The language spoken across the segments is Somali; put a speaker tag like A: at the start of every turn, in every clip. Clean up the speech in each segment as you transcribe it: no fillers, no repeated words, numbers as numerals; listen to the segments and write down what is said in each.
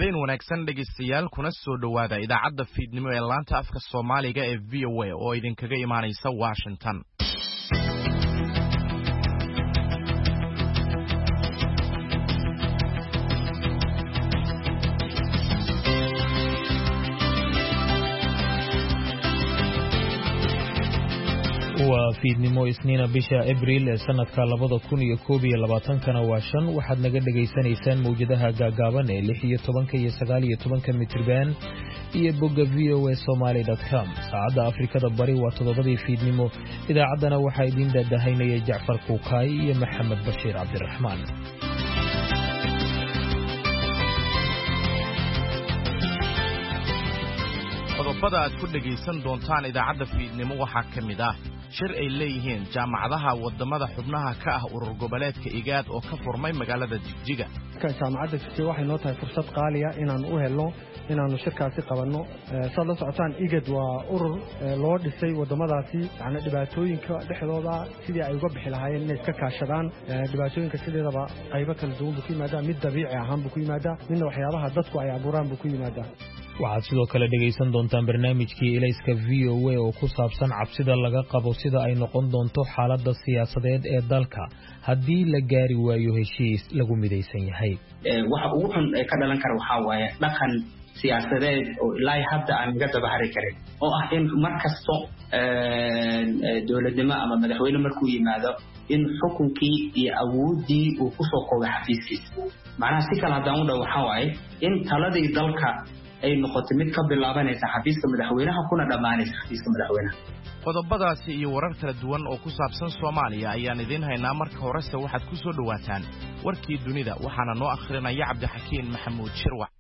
A: habeen wanaagsan dhegeystayaal kuna soo dhawaada idaacadda fiidnimo ee laanta afka Soomaaliga ee VOA oo idinkaga imaanaysa Washington.
B: waa fiidnimo isniina bisha Abriil ee sanadka 2021 kana waa 5 waxaad naga dhageysanaysaan mowjadaha gaagaaban ee 16 iyo 19 mitirban iyo bogga voasomali.com. saacadda Afrikada Bari waa 7 fiidnimo. idaacaddana waxaa idin daadahaynaya Jacfar Kuukay iyo Maxamed Bashiir Cabdiraxmaan.
A: qodobada aad ku dhageysan doontaan idaacadda fiidnimo waxaa ka mid ah shir ay leeyihiin jaamacadaha wadamada xubnaha ka ah urur goboleedka IGAD oo ka furmay magaalada Jigjiga.
C: jaamacadda Jigjiga waxay noo tahay fursad qaali ah inaan u helno inaanu shirkaasi qabanno. saad la socotaan IGAD waa urur loo dhisay wadamadaasi yani dhibaatooyinka dhexdooda sidii ay uga bixi lahaayeen inay iska kaashadaan. dhibaatooyinka sideedaba qaybo kala duwan buu ku yimaadaa, mid dabiici ahaan buu ku yimaadaa, midna waxyaabaha dadku ay abuuraan buu ku yimaadaa.
B: waxaad sidoo kale dhegaysan doontaan barnaamijkii Ilayska VOA oo ku saabsan cabsida laga qabo sida ay noqon doonto xaaladda siyaasadeed ee dalka haddii la gaari waayo heshiis lagu midaysan yahay.
D: waxa ugu xun ee ka dhalan kara waxa waaye dhaqan siyaasadeed oo ilaa hadda aan laga dabahari karin oo ah in markasto dowladnimo ama madaxweyne markuu yimaado in xukunkii iyo awoodii uu ku soo koobo xafiiskiisa. macnaha si kale haddaan u dhaw waxa waaye in taladii dalka ay noqotay mid ka bilaabanaysa xafiiska madaxweynaha kuna dhamaanaysa xafiiska madaxweynaha.
A: qodobadaasi iyo warar kala duwan oo ku saabsan Soomaaliya ayaan idin haynaa. marka horese waxaad ku soo dhawaataan warkii dunida waxaana noo akhrinaya Cabdixakiin Maxamuud Shirwac.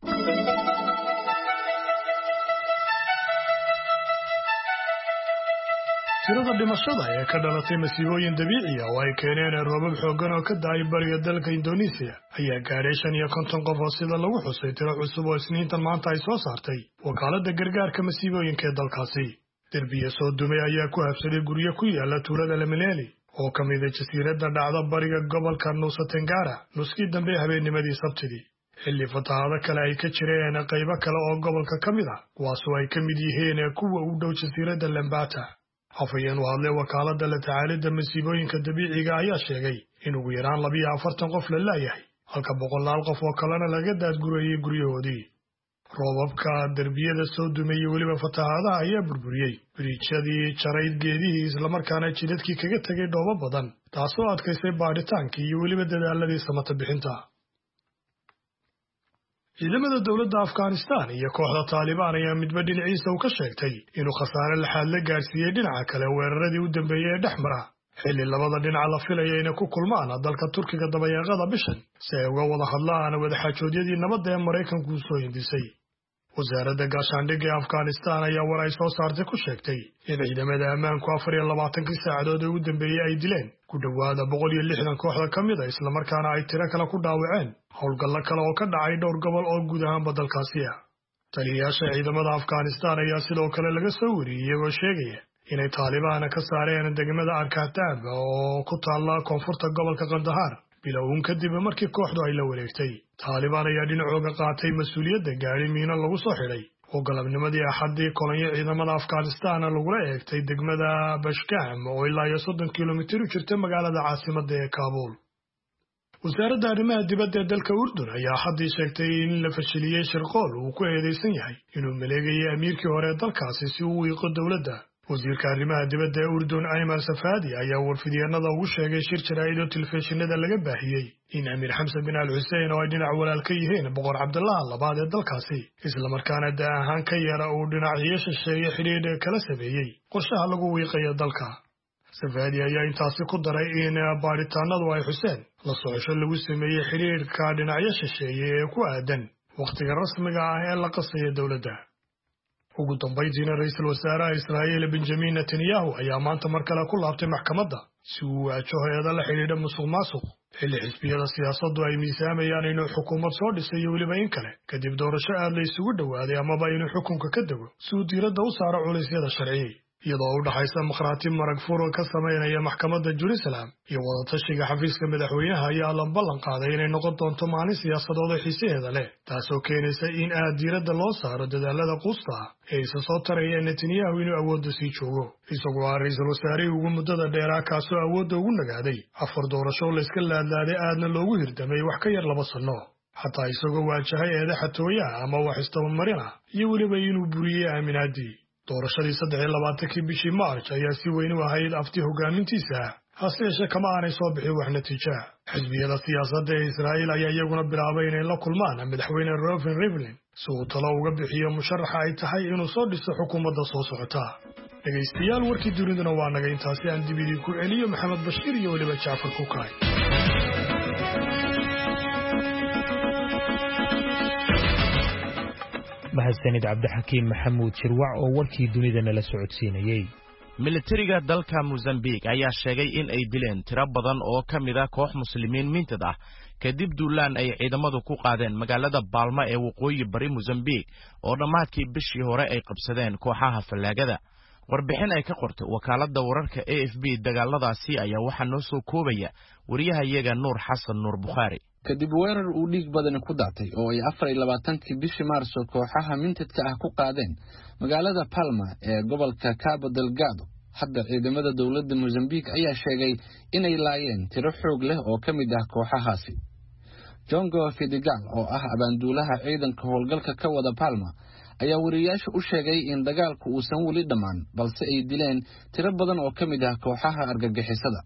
E: tirada dhimashada ee ka dhalatay masiibooyin dabiici ah oo ay keeneen roobab xooggan oo ka da'ay bariga dalka Indonesia ayaa gaaray 55 qof oo sida lagu xusay tiro cusub oo isniintan maanta ay soo saartay wakaaladda gargaarka masiibooyinka ee dalkaasi. derbiye soo dumay ayaa ku habsaday guryo ku yaala tuulada Lamileli oo ka mid ah jasiiradda dhacda bariga gobolka Nusa Tenggara nuskii dambe habeennimadii Sabtidii. xilli fatahaado kale ay ka jireen qaybo kale oo gobolka ka mid ah kuwaasoo ay ka mid yihiin kuwa u dhow jasiiradda Lembata. afayeen u hadlay wakaaladda la tacaalidda masiibooyinka dabiiciga ayaa sheegay in ugu yaraan 42 qof la laayahay halka 100 qof oo kalena laga daadgureeyay guryahoodii. roobabka derbiyada soo dumay iyo weliba fatahaadaha ayaa burburiyey biriijyadii jarayd geedihii islamarkaana jidadkii kaga tegay dhoobo badan taasoo adkaysay baadhitaankii iyo weliba dadaaladii samata bixinta. ciidamada dowladda Afghanistan iyo kooxda Taliban ayaa midba dhinaciisa u ka sheegtay inuu khasaare laxaad la gaarsiiyay dhinaca kale weeraradii u dambeeyay ee dhexmara xilli labada dhinac la filayay inay ku kulmaan dalka Turkiga dabayaaqada bishan si ay uga wada hadlaan wadaxaajoodyadii nabadda ee Mareykanku soo hindisay. wasaaradda gaashaandhigga ee Afghanistan ayaa war ay soo saartay ku sheegtay in ciidamada ammaanku 24 saacadood ee u dambeeyay ay dileen ku dhawaada 160 kooxda ka mid ah islamarkaana ay tiro kale ku dhaawaceen howlgallo kale oo ka dhacay dhowr gobol oo guud ahaanba dalkaasi ah. taliyayaasha ciidamada Afghanistan ayaa sidoo kale laga soo wariyay iyagoo sheegaya inay Taliban ka saareen degmada Arkatab oo ku taalla koonfurta gobolka Kandahar bilowun kadib markii kooxdu ay la wareegtay. Taliban ayaa dhinacooga qaatay mas'uuliyadda gaari miino lagu soo xidhay oo galabnimadii Axaddii kolonyo ciidamada Afghanistan lagula eegtay degmada Bashkam oo ilaa 30 kiiloomitir u jirta magaalada caasimadda ee Kabul. wasaaradda arrimaha dibadda ee dalka Urdun ayaa Axaddii sheegtay in la fashiliyay shirqool uu ku eedeysan yahay inuu maleegayay amiirkii hore ee dalkaasi si uu u wiiqo dowladda. wasiirka arrimaha dibadda ee Urdun Ayman Safadi ayaa warfidyeenada ugu sheegay shir jaraa'id oo telefishinada laga baahiyey in Amiir Xamsan bin Al Hussein oo ay dhinac walaal ka yihiin boqor Cabdullah labaad ee dalkaasi islamarkaana da ahaan ka yara uu dhinacyada shisheeye xiriir kala sameeyay qorshaha lagu wiiqayo dalka. Safadi ayaa intaasi ku daray in baaritaanadu ay xuseen la socosho lagu sameeyay xiriirka dhinacyada shisheeye ee ku aadan waqtiga rasmiga ah ee la qasayo dowladda. ugu dambeyntiina ra'iisul wasaaraha Israa'iil Benjamin Netanyahu ayaa maanta mar kale ku laabtay maxkamadda si uu waajaho eedaha la xiriira musuqmaasuq xilli xisbiyada siyaasaddu ay miisaamayaan inuu xukuumad soo dhisay iyo weliba in kale kadib doorasho aad la isugu dhawaaday amaba inuu xukunka ka dego si uu diiradda u saaro culaysyada sharci. iyadoo u dhaxaysa makhraati marag furo ka samaynaya maxkamadda Jerusalem iyo wadatashiga xafiiska madaxweynaha ayaa la ballan qaaday inay noqon doonto maalin siyaasadeed oo xiisaheeda leh taasoo keenaysa in aad diiradda loo saaro dadaalada quusta ee isa soo taraya Netanyahu inuu awoodda sii joogo isagoo ah ra'iisul wasaarihii ugu muddada dheeraa kaasoo awoodda ugu nagaaday 4 doorasho la iska laadlaaday aadna loogu hirdamay wax ka yar 2 sano xataa isagoo waajahay eeda xatooyaha ama wax istabamarina iyo weliba inuu buriyey aaminaadii doorashadii 23 bishii March ayaa si weyn u ahayd afti hogaamintiisa hase yeeshee kama aanay soo bixin wax natiijo xisbiyada siyaasadda ee Israa'iil ayaa iyaguna bilaabay inay la kulmaan madaxweyne Reuven Rivlin si uu talo uga bixiyo musharaxa ay tahay inuu soo dhiso xukuumadda soo socota dhegaystayaal warkii duniduna waa naga intaasi aan dib idinku celiyo Maxamed Bashiir iyo weliba Jaafar Kukaay
B: mahadsanid cabdixakiim maxamuud shirwac oo warkii dunidana la socodsiinayay
A: militariga dalka Mozambique ayaa sheegay in ay dileen tiro badan oo ka mid ah koox muslimiin mintid ah kadib duulaan ay ciidamadu ku qaadeen magaalada Palma ee waqooyi bari Mozambique oo dhamaadkii bishii hore ay qabsadeen kooxaha fallaagada warbixin ay ka qortay wakaaladda wararka AFP dagaaladaasi ayaa waxa noo soo koobaya wariyahayaga Nuur Xasan Nuur Bukhari
F: kadib weerar uu dhiig badan ku dhacay oo ay 24 bishii Maarso kooxaha mintidka ah ku qaadeen magaalada Palma ee gobolka Cabo Delgado hadda ciidamada dawladda Mozambique ayaa sheegay inay laayeen tiro xoog leh oo ka mid ah kooxahaasi Jongo Fidigal oo ah abaanduulaha ciidanka howlgalka ka wada Palma ayaa wariyaasha u sheegay in dagaalku uusan wali dhamaan balse ay dileen tiro badan oo ka mid ah kooxaha argagixisada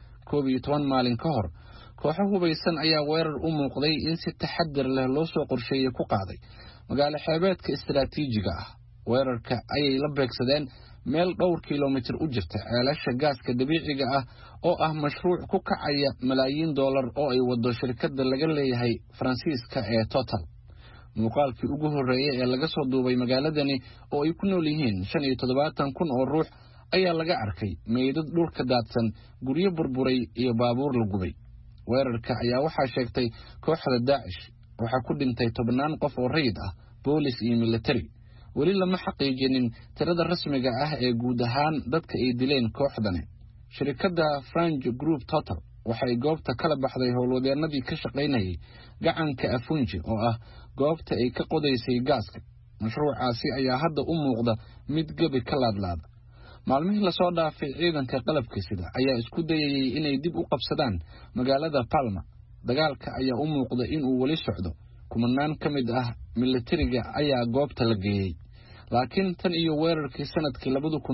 F: 12 maalin ka hor kooxo hubaysan ayaa weerar u muuqday in si taxaddar leh loo soo qorsheeyay ku qaaday magaalo xeebeedka istiraatiijiga ah weerarka ayay la beegsadeen meel dhowr kiiloomitir u jirta ceelasha gaaska dabiiciga ah oo ah mashruuc ku kacaya malaayiin dollar oo ay wado shirkadda laga leeyahay Faransiiska ee Total muuqaalkii ugu horeeyay ee laga soo duubay magaaladani oo ay ku nool yihiin 75,000 oo ruux ayaa laga arkay meydad dhulka daadsan guryo burburay iyo baabuur la gubay weerarka ayaa waxaa sheegtay kooxda Daesh waxa ku dhintay 10 qof oo rayid ah boolis iyo military wali lama xaqiijinin tirada rasmiga ah ee guud ahaan dadka ay dileen kooxdani shirkadda French Group Total waxay goobta kala baxday howlwadeenadii ka shaqaynayay gacanka Afunji oo ah goobta ay ka qodaysay gaaska mashruucaasi ayaa hadda u muuqda mid gabi ka laadlaada maalmihii la soo dhaafay ciidanka qalabka sida ayaa isku dayayay inay dib u qabsadaan magaalada Palma dagaalka ayaa u muuqda in uu wali socdo kumanaan ka mid ah militariga ayaa goobta la geeyay laakiin tan iyo weerarkii sanadkii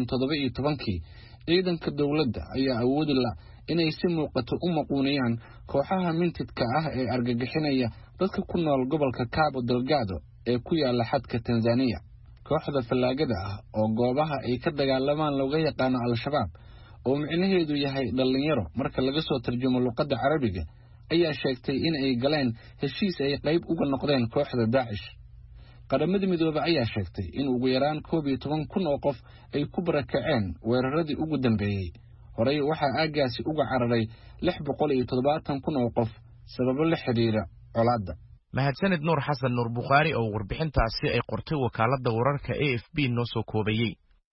F: 2017 ciidanka dawladda ayaa awoodi la inay si muuqato u maquuniyaan kooxaha mintidka ah ee argagixinaya dadka ku nool gobolka Cabo Delgado ee ku yaala xadka Tanzania kooxda fallaagada ah oo goobaha ay ka dagaalamaan looga yaqaan al-shabaab oo micnaheedu yahay dhalinyaro marka laga soo tarjumo luqadda Carabiga ayaa sheegtay in ay galeen heshiis ay qayb uga noqdeen kooxda Daesh qaramada midoobay ayaa sheegtay in ugu yaraan 12,000 oo qof ay ku barakaceen weeraradii ugu dambeeyay horey waxa aagaasi uga cararay 670,000 oo qof sababo la xiriira colaadda
A: mahadsanid Nuur Xasan Nuur Bukhari oo warbixintaasi ay qortay wakaaladda wararka AFP noo soo koobayay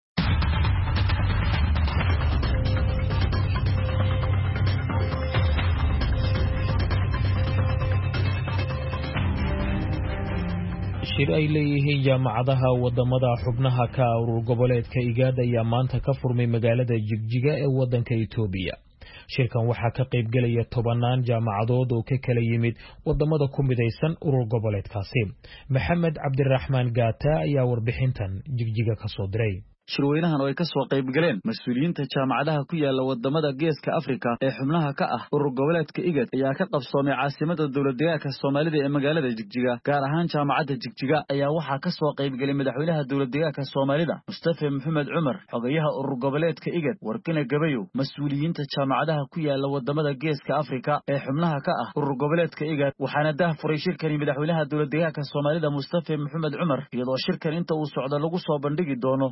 B: shir ay leeyihiin jaamacadaha wadamada xubnaha ka urur goboleedka IGAD ayaa maanta ka furmay magaalada Jigjiga ee wadanka Itoobiya shirkan waxaa ka qayb galaya 10 jaamacadood oo ka kala yimid wadamada ku midaysan urur goboleedkaasi Maxamed Cabdiraxmaan Gaata ayaa warbixintan Jigjiga ka soo diray
G: shirweynahan oo ay ka soo qayb galeen mas'uuliyiinta jaamacadaha ku yaala wadamada Geeska Afrika ee xubnaha ka ah urur goboleedka IGAD ayaa ka qabsoomay caasimada dawladdeegaanka Soomaalida ee magaalada Jigjiga gaar ahaan jaamacadda Jigjiga ayaa waxaa ka soo qayb galay madaxweynaha dawladdeegaanka Soomaalida Mustafa Maxamed Cumar xogayaha urur goboleedka IGAD Warkina Gabayo mas'uuliyiinta jaamacadaha ku yaala wadamada Geeska Afrika ee xubnaha ka ah urur goboleedka IGAD waxaana daahfuray shirkani madaxweynaha dawladdeegaanka Soomaalida Mustafa Maxamed Cumar iyadoo shirkan inta uu socdo lagu soo bandhigi doono cilmi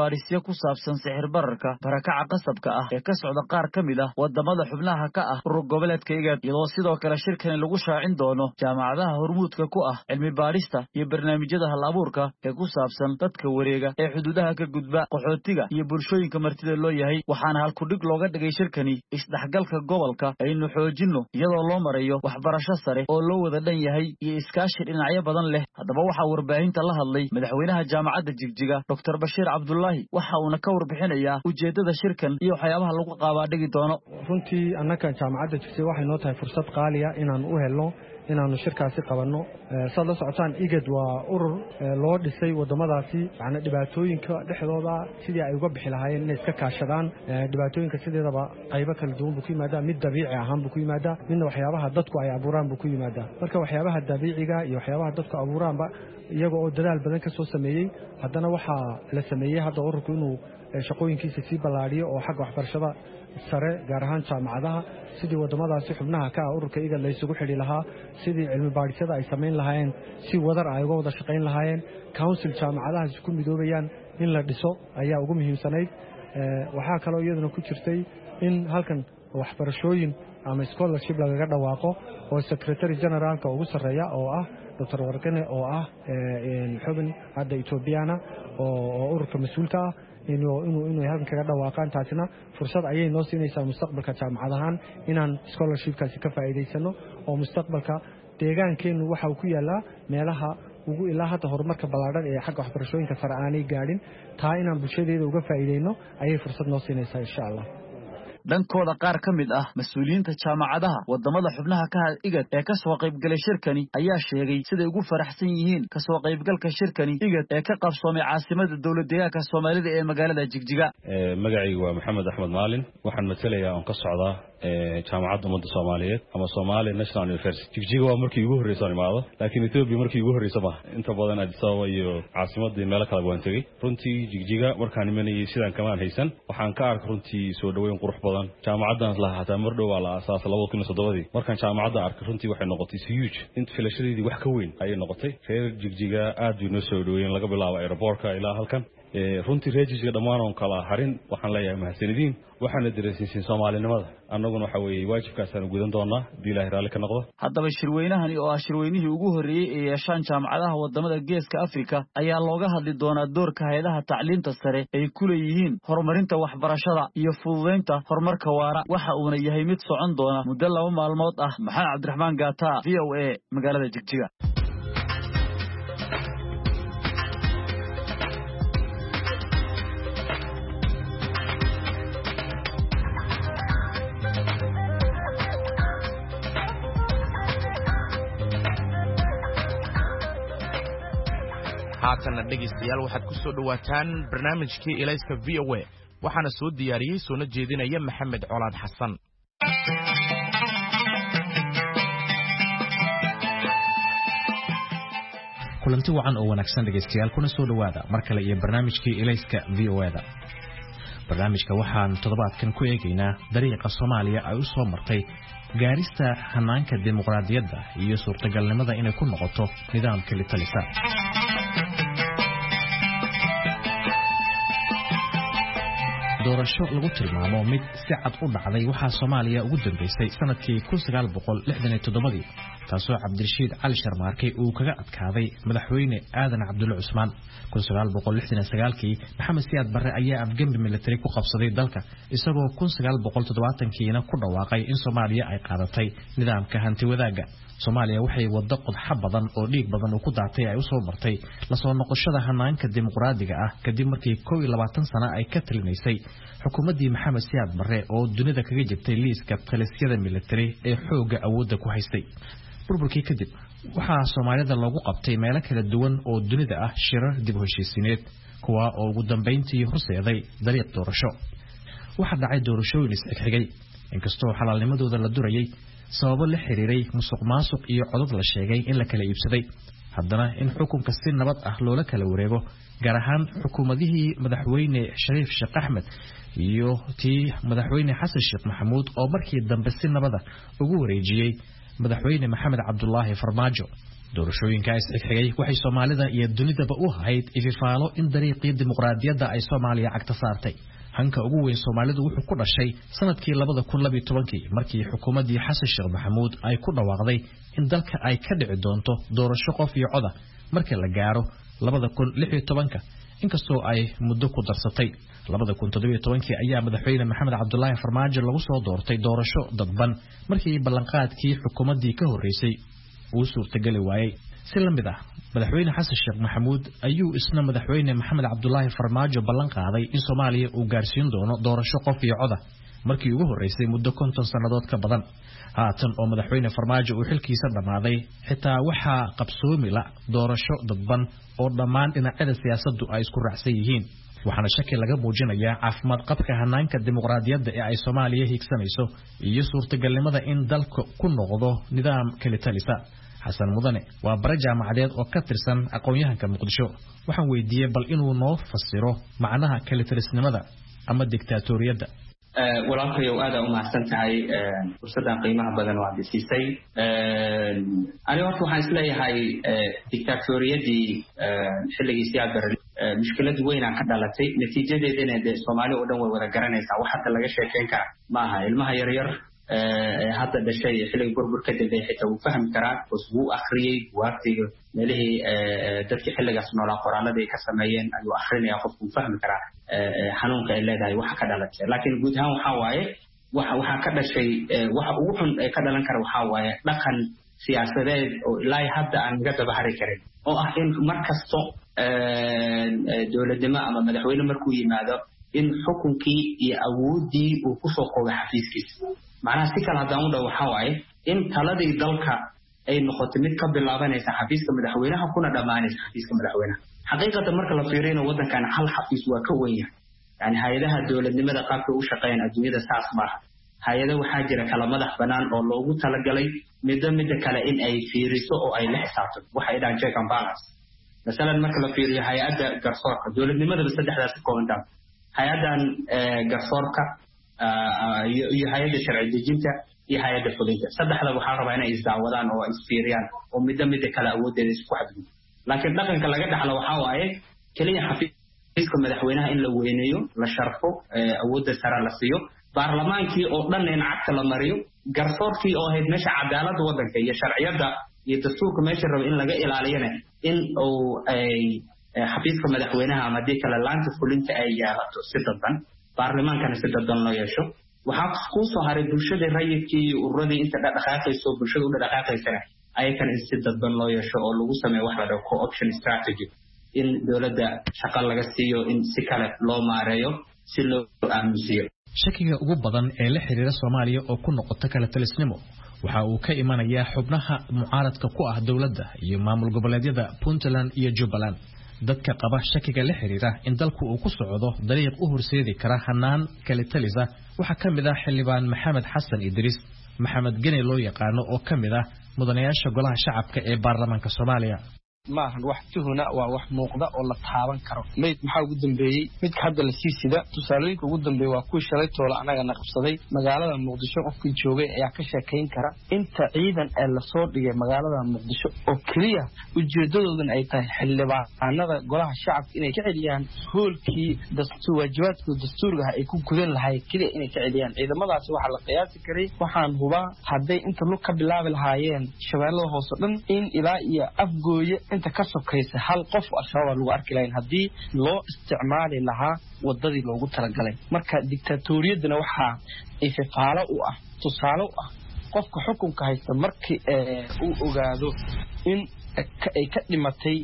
G: baarisyo ku saabsan sixir bararka barakaca qasabka ah ee ka socda qaar ka mid ah wadamada xubnaha ka ah urur goboleedka IGAD iyadoo sidoo kale shirkani lagu shaacin doono jaamacadaha hormuudka ku ah cilmi baarista iyo barnaamijyada hal-abuurka ee ku saabsan dadka wareega ee xuduudaha ka gudba qaxootiga iyo bulshooyinka martida loo yahay waxaana halkudhig looga dhigay shirkani isdhexgalka gobolka aynu xoojinno iyadoo loo marayo waxbarasho sare oo loo wada dhan yahay iyo iskaashi dhinacyo badan leh haddaba waxaa warbaahinta la hadlay madaxweynaha jaamacadda Jigjiga Dr. Bashiir Cabdullaahi waxa uuna ka warbixinayaa ujeedada shirkan iyo waxyaabaha lagu qaabadhigi doono
C: runtii annaka jaamacadda Jigjiga waxay noo tahay fursad qaali ah inaan u helno inaanu shirkaasi qabanno sad la socotaan IGAD waa urur loo dhisay wadamadaasi macna dhibaatooyinka dhexdooda sidii ay uga bixi lahaayeen inay iska kaashadaan dhibaatooyinka sideedaba qaybo kala duwan buu ku yimaadaa mid dabiici ahaan buu ku yimaadaa midna waxyaabaha dadku ay abuuraan buu ku yimaadaa marka waxyaabaha dabiiciga iyo waxyaabaha dadku abuuraanba iyaga oo dadaal badan ka soo sameeyay haddana waxaa la sameeyay hadda ururku inuu shaqooyinkiisa sii ballaadhiyo oo xagga waxbarashada sare gaar ahaan jaamacadaha sidii wadamadaasi xubnaha ka ah ururka IGAD la isugu xidhi lahaa sidii cilmi baadhisyada ay samayn lahaayeen si wadar ay uga wada shaqayn lahaayeen council jaamacadahaasi ku midoobayaan in la dhiso ayaa ugu muhiimsanayd waxaa kaloo iyaduna ku jirtay in halkan waxbarashooyin ama scholarship lagaga dhawaaqo oo secretary generaalka ugu sarreeya oo ah Dr. Wargane oo ah xubin hadda Ethiopiana oo ururka mas'uulka ah inuu halkan kaga dhawaaqaan taasina fursad ayay noo siinaysaa mustaqbalka jaamacadahan inaan scholarshipkaasi ka faa'iideysano oo mustaqbalka deegaankeenu waxa uu ku yaalaa meelaha ugu ilaa hadda horumarka ballaaran ee xagga waxbarashooyinka sare aanay gaadhin taa inaan bulshadeeda uga faa'iideyno ayay fursad noo siinaysaa insha Allah
G: dhankooda qaar ka mid ah mas'uuliyiinta jaamacadaha wadamada xubnaha ka ah IGAD ee ka soo qaybgalay shirkani ayaa sheegay siday ugu faraxsan yihiin ka soo qaybgalka shirkani IGAD ee ka qabsoomay caasimada dawladdeegaanka Soomaalida ee magaalada Jigjiga
H: magacaygu waa Maxamed Axmed Maalin waxaan matalayaa on ka socdaa jaamacadda ummadda Soomaaliyeed ama Somali National University Jigjiga waa markii ugu horeysay imaado laakiin Ethiopia markii ugu horeysay ma inta badan Addis Ababa iyo caasimadda meel kala waan tagay runtii Jigjiga markaan imanayay sidaan kamaan haysan waxaan ka arkay runtii soo dhaweyn qurux badan jaamacaddan la hataa mar dhow la asaasay 2007 markaan jaamacadda arkay runtii waxay noqotay huge inta filashadeedii wax ka weyn ayay noqotay reer Jigjiga aad u noo soo dhaweeyeen laga bilaabo airportka ilaa halkan runtii reer Jigjiga dhammaan oo kala harin waxaan leeyahay mahadsanidin waxaana dareesinsin Soomaalinimada annaguna waxa weeye waajibkaasaan gudan doonaa Ilaahay raali ka noqdo
G: haddaba shirweynahani oo ah shirweynihii ugu horeeyay ee yeeshaan jaamacadaha wadamada geeska Afrika ayaa looga hadli doonaa doorka hay'adaha tacliinta sare ay ku leeyihiin horumarinta waxbarashada iyo fududeynta horumarka waara waxa uuna yahay mid socon doona muddo 2 maalmood ah Maxamed Cabdiraxmaan Gaata VOA magaalada Jigjiga
A: haatana dhegeystayaal waxaad ku soo dhawaataan barnaamijkii Ilayska VOA waxaana soo diyaariyay soo jeedinaya Maxamed Colaad Xasan
B: kulanti wacan oo wanaagsan dhegeystayaal kuna soo dhawaada mar kale iyo barnaamijkii Ilayska VOA barnaamijka waxaan toddobaadkan ku eegaynaa dariiqa Soomaaliya ay u soo martay gaarista hanaanka dimuqraadiyadda iyo suurtagalnimada inay ku noqoto nidaamka litalisa doorasho lagu tilmaamo mid si cad u dhacday waxaa Soomaaliya ugu dambeysay sanadkii 1967 taasoo Cabdirashiid Cali Sharmaarke uu kaga adkaaday madaxweyne Aadan Cabdulle Cusmaan 1969kii Maxamed Siyaad Barre ayaa afgembi military ku qabsaday dalka isagoo 1970kiina ku dhawaaqay in Soomaaliya ay qaadatay nidaamka hanti wadaaga Soomaaliya waxay wada qodxa badan oo dhiig badan oo ku daatay ay u soo martay la soo noqoshada hanaanka dimuqraadiga ah kadib markii 22 sano ay ka talinaysay xukuumaddii Maxamed Siyaad Barre oo dunida kaga jibtay liiska talisyada military ee xooga awoodda ku haystay burburkii kadib waxaa Soomaalida lagu qabtay meelo kala duwan oo dunida ah shirar dib u heshiisiineed kuwa oo ugu dambeyntii horseeday dariiq doorasho waxa dhacay doorashooyin isxigxigay inkastoo xalaalnimadooda la durayay sababo la xiriiray musuqmaasuq iyo codad la sheegay in la kala iibsaday haddana in xukunka si nabad ah loola kala wareego gaar ahaan xukuumadihii madaxweyne Shariif Sheekh Axmed iyo tii madaxweyne Xasan Sheekh Maxamuud oo markii dambe si nabad ah ugu wareejiyay madaxweyne Maxamed Cabdullaahi Farmaajo doorashooyinkaas xigay waxay Soomaalida iyo dunidaba u ahayd ififaalo in dariiqii dimuqraadiyadda ay Soomaaliya cagta saartay hanka ugu weyn Soomaalidu wuxuu ku dhashay sanadkii 2012 markii xukuumadii Xasan Sheekh Maxamuud ay ku dhawaaqday in dalka ay ka dhici doonto doorasho qof iyo cod markii la gaaro 2016 inkastoo ay muddo ku darsatay 2017 ayaa madaxweyne Maxamed Cabdullaahi Farmaajo lagu soo doortay doorasho dadban markii ballanqaadkii xukuumadii ka horeysay uu suurtagali waayay si la mid ah madaxweyne Xasan Sheekh Maxamuud ayuu isna madaxweyne Maxamed Cabdullaahi Farmaajo ballan qaaday in Soomaaliya uu gaarsiin doono doorasho qof iyo cod markii ugu horeysay muddo 50 sanadood ka badan haatan oo madaxweyne Farmaajo uu xilkiisa dhamaaday xitaa waxa qabsoomi la doorasho dadban oo dhammaan dhinacyada siyaasaddu ay isku raacsan yihiin waxaana shaki laga muujinayaa caafimaad qabka hanaanka dimuqraadiyadda ee ay Soomaaliya higsanayso iyo suurtagalnimada in dalka ku noqdo nidaam kale talisa Xasan Mudane waa bare jaamacadeed oo ka tirsan aqoon-yahanka Muqdisho waxaan weydiiyay bal inuu noo fasiro macnaha kale talisnimada ama diktatoriyadda
D: walaalkay aad u mahadsantahay fursadan qiimaha badan oo aad siisay ani horta waxaan isleeyahay diktatoriyadii xilligiisii aad baray mushkilad weyn aan ka dhalatay natiijadeedana de Soomaaliya oo dhan way wada garanaysaa wax hadda laga sheekeyn kara maaha ilmaha yar yar hadda dhashay xilliga burburka dambe xitaa uu fahmi karaa oo akhriyay waqtiga meelihii dadkii xilligaas noolaa qoraalada ay ka sameeyeen ayuu akhrinayaa qofku fahmi karaa xanuunka ay leedahay waxa ka dhalatay laakiin guud ahaan waxa waaye waxa ka dhashay waxa ugu xun ee ka dhalan kara waxa waaye dhaqan siyaasadeed oo ilaa hadda aan naga dabahari karin oo ah in markasto dowladnimo ama madaxweyne markuu yimaado in xukunkii iyo awoodii uu ku soo qoobay xafiiskiisa macnaha si kale haddaan u dhaw waxa waaye in taladii dalka ay noqoto mid ka bilaabanaysa xafiiska madaxweynaha kuna dhammaanaysa xafiiska madaxweynaha xaqiiqatan marka la fiiriyana waddankan hal xafiis waa ka weyn yahay yani hay-adaha dowladnimada qaabka u shaqeeyaan adduunyada saas maaha hay-ada waxaa jira kala madax bannaan oo loogu talagalay midda kale in ay fiiriso oo ay la xisaabto waxay dhahaan check and balance masalan marka la fiiriyo hay-adda garsoorka dowladnimadaba saddexdaas ka koobantaa hay-adan garsoorka iyo hay-adda sharci dejinta iyo hay-adda fulinta saddexda waxaa rabaa inay isdaawadaan oo isfiiriyaan oo midda kale awoodeeda isku xadgudbo laakiin dhaqanka laga dhaxlo waxaa waaye keliya xafiiska madaxweynaha in la weyneeyo la sharfo awoodda sare la siiyo baarlamaankii oo dhan in cagta la mariyo garsoorkii oo ahayd meesha cadaaladda waddanka iyo sharciyadda iyo dastuurka meesha raba in laga ilaaliyana in uu xafiiska madaxweynaha ama dii kale laanta fulinta ay yeelato si dadban baarlamaankana si dadban loo yeesho waxaa kuu soo haray bulshadii rayidkii iyo ururadii inta dhaqaaqayso bulshada u dhaqaaqaysana ayakana in si dadban loo yeesho oo lagu sameeyo wax la dhaho co-option strategy in dowladda shaqo laga siiyo in si kale loo maareeyo si loo aaminsiyo
B: shakiga ugu badan ee la xiriira Soomaaliya oo ku noqota kala talisnimo waxa uu ka imanayaa xubnaha mucaaradka ku ah dawladda iyo maamul goboleedyada Puntland iyo Jubbaland dadka qaba shakiga la xiriira in dalku uu ku socdo dariiq u horseedi kara hanaan kala talisa waxa kamid ah xildhibaan Maxamed Xasan Idris Maxamed Gene loo yaqaano oo kamid ah mudanayaasha golaha shacabka ee baarlamaanka Soomaaliya
I: maahan wax tuhuna waa wax muuqda oo la taaban karo meyd maxaa ugu dambeeyay midka hadda la sii sida tusaalooyinka ugu dambeeyay waa kuwa shalay toola anaga na qabsaday magaalada Muqdisho qofkii joogay ayaa ka sheekayn kara inta ciidan ee la soo dhigay magaalada Muqdisho oo kaliya ujeedadoodan ay tahay xildhibaanada golaha shacabka inay ka celiyaan hoolkii waajibaadka dastuuriga ay ku gudan lahayd kaliya inay ka celiyaan ciidamadaasi waxa la qiyaasi karay waxaan hubaa hadday inta lug ka bilaabi lahaayeen shabeellada hoose dhan in ilaa iyo afgooye inta ka sokaysa hal qof ashabaab lagu arki lahayn haddii loo isticmaali lahaa wadadii loogu talagalay marka diktatoriyadana waxaa ififaalo u ah tusaale u ah qofka xukunka haysta markii uu ogaado in ay ka dhimatay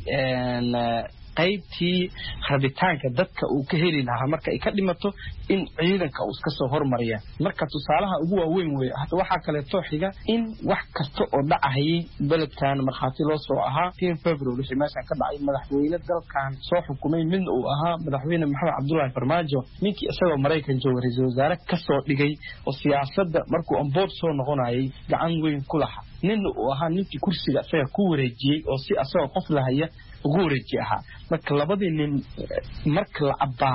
I: qaybtii rabitaanka dadka uu ka heli lahaa marka ay ka dhimato in ciidanka uu iska soo hormariya marka tusaalaha ugu waaweyn weey hada waxa kale tooxiga in wax kasta oo dhacayay beledkan marxaati loo soo ahaa February wixii meesha ka dhacay madaxweyne dalkan soo xukumay mid uu ahaa madaxweyne Maxamed Cabdullaahi Farmaajo ninkii isagoo Mareykan joogay ra'iisul wasaare ka soo dhigay oo siyaasadda markuu on board soo noqonayay gacan weyn ku lahaa nin uu ahaa ninkii kursiga asaga ku wareejiyay oo si asagoo qof lahaya ugu wareeji ahaa marka labadii nin marka la abaaro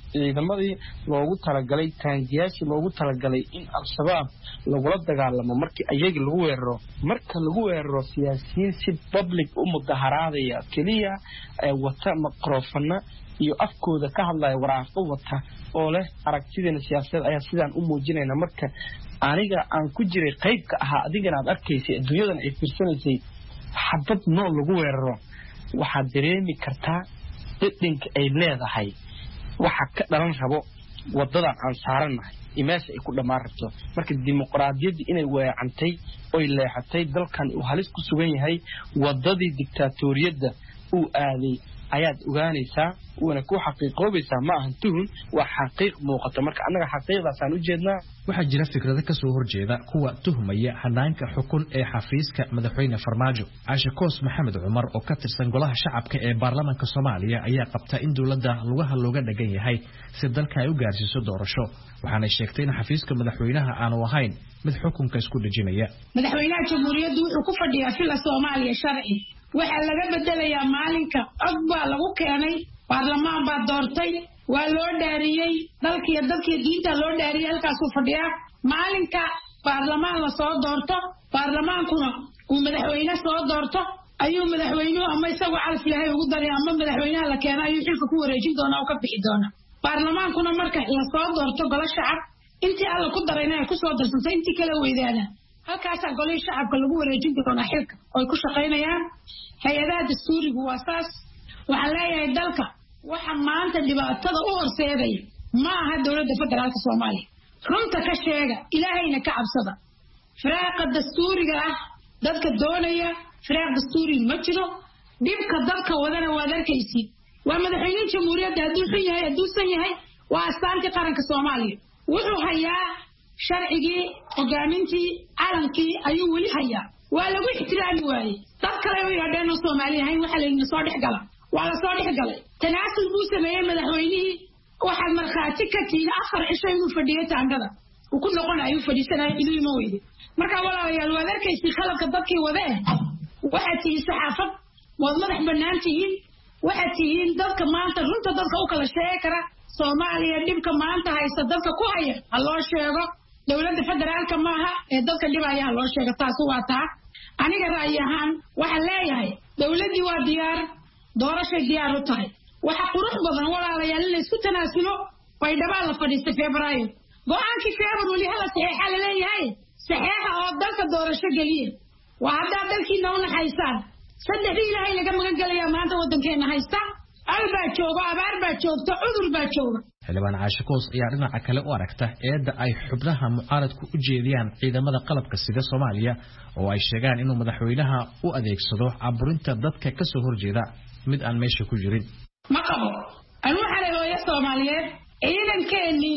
I: ciidamadii loogu talagalay taangiyaashii loogu talagalay in al-shabaab lagula dagaalamo markii ayagii lagu weeraro marka lagu weeraro siyaasiyiin si public u mudaharaadaya keliya wata mikrofona iyo afkooda ka hadlaya waraaqo wata oo leh aragtideena siyaasadeed ayaa sidaan u muujinayna marka aniga aan ku jiray qaybka ahaa adigana aad arkaysay adduunyadan ay fiirsanaysay xabad nool lagu weeraro waxaad dareemi kartaa dhidhinka ay leedahay waxa ka dhalan rabo wadadan aan saaranahay imeesha ay ku dhammaan rabto marka dimuqraadiyadda inay weecantay oy leexatay dalkan uu halis ku sugan yahay wadadii dictaatoriyadda uu aaday ayaad ogaanaysaa wana ku xaqiiqoobaysaa ma ahan tuhun waa xaqiiq muuqata marka annaga xaqiiqdaasaan u jeednaa
J: waxaa jira fikrado ka soo horjeeda kuwa tuhmaya hanaanka xukun ee xafiiska madaxweyne farmaajo Caashe Koos Maxamed Cumar oo ka tirsan golaha shacabka ee baarlamaanka Soomaaliya ayaa qabta in dawladda lugaha looga dhagan yahay si dalka ay u gaarsiiso doorasho waxaana sheegtay in xafiiska madaxweynaha aanu ahayn mid xukunka isku dhijinaya
K: madaxweynaha jamhuuriyadda wuxuu ku fadhiyaa fila Soomaaliya sharci waxa laga bedelayaa maalinka cod baa lagu keenay baarlamaan baa doortay waa loo dhaariyay dalkii diinta loo dhaariyay halkaas uu fadhiyaa maalinka baarlamaan la soo doorto baarlamaankuna uu madaxweyne soo doorto ayuu madaxweynuhu ama isagoo calaf ilaahay ugu daray ama madaxweynaha la keenay ayuu xilka ku wareejin doonaa oo ka bixi doonaa baarlamaankuna marka la soo doorto golo shacab intii alla ku darayna ay ku soo darsantay intii kala weydaana halkaasaa golihii shacabka lagu wareejin doonaa xilka oo ay ku shaqaynayaan hay-adaha dastuurigu waa saas waxaan leeyahay dalka waxa maanta dhibaatada u horseedaya ma aha dowladda federaalka Soomaaliya runta ka sheega ilaahayna ka cabsada firaaqa dastuuriga ah dadka doonaya firaaq dastuuri ma jiro dhibka dadka wadana waa arkaysi waa madaxweynaha jamhuuriyadda haduusan yahay waa astaantii qaranka Soomaaliya wuxuu hayaa sharcigii hogaamintii calankii ayuu weli hayaa waa lagu ixtiraami waayey dad kale oo yadheeno Soomaaliya ahayn waxa la soo dhexgala waa la soo dhexgalay tanaasul buu sameeyay madaxweynihii waxaad markhaati ka tihiin 4 cisho inuu fadhiyo taangada uu ku noqonayo fadhiisanaya idii ma weydi marka walaalayaal waa arkaysi khalabka dadkii wada waxa tihiin saxaafad wad madax bannaan tihiin waxa tihiin dadka maanta runta dadka u kala sheegi kara Soomaaliya dhibka maanta haysta dadka ku haya loo sheego dawladda federaalka maaha ee dadka dhibaya loo sheego taas waa taa aniga ra'yi ahaan waxa leeyahay dawladii waa diyaar doorasho diyaar u tahay waxa qurux badan walaalayaal in la isku tanaasulo way dhabaal la fadhiistay Febraayo go'aankii Febraayo wali hala saxiixa la leeyahay saxiixa oo dalka doorasho galiye waa hadda dalkiina u naxaysan saddexdii ilaahay laga magan galayaa maanta wadankeena haysta albaa jooga abaar baa joogta cudur baa jooga
J: xildhibaan Caashe Koos ayaa dhinaca kale u aragta eedda ay xubnaha mucaaradku u jeediyaan ciidamada qalabka sida Soomaaliya oo ay sheegaan inuu madaxweynaha u adeegsado caburinta dadka ka soo horjeeda mid aan meesha ku jirin
K: ma qabo anu xaleeyo Soomaaliyeed ciidankeeni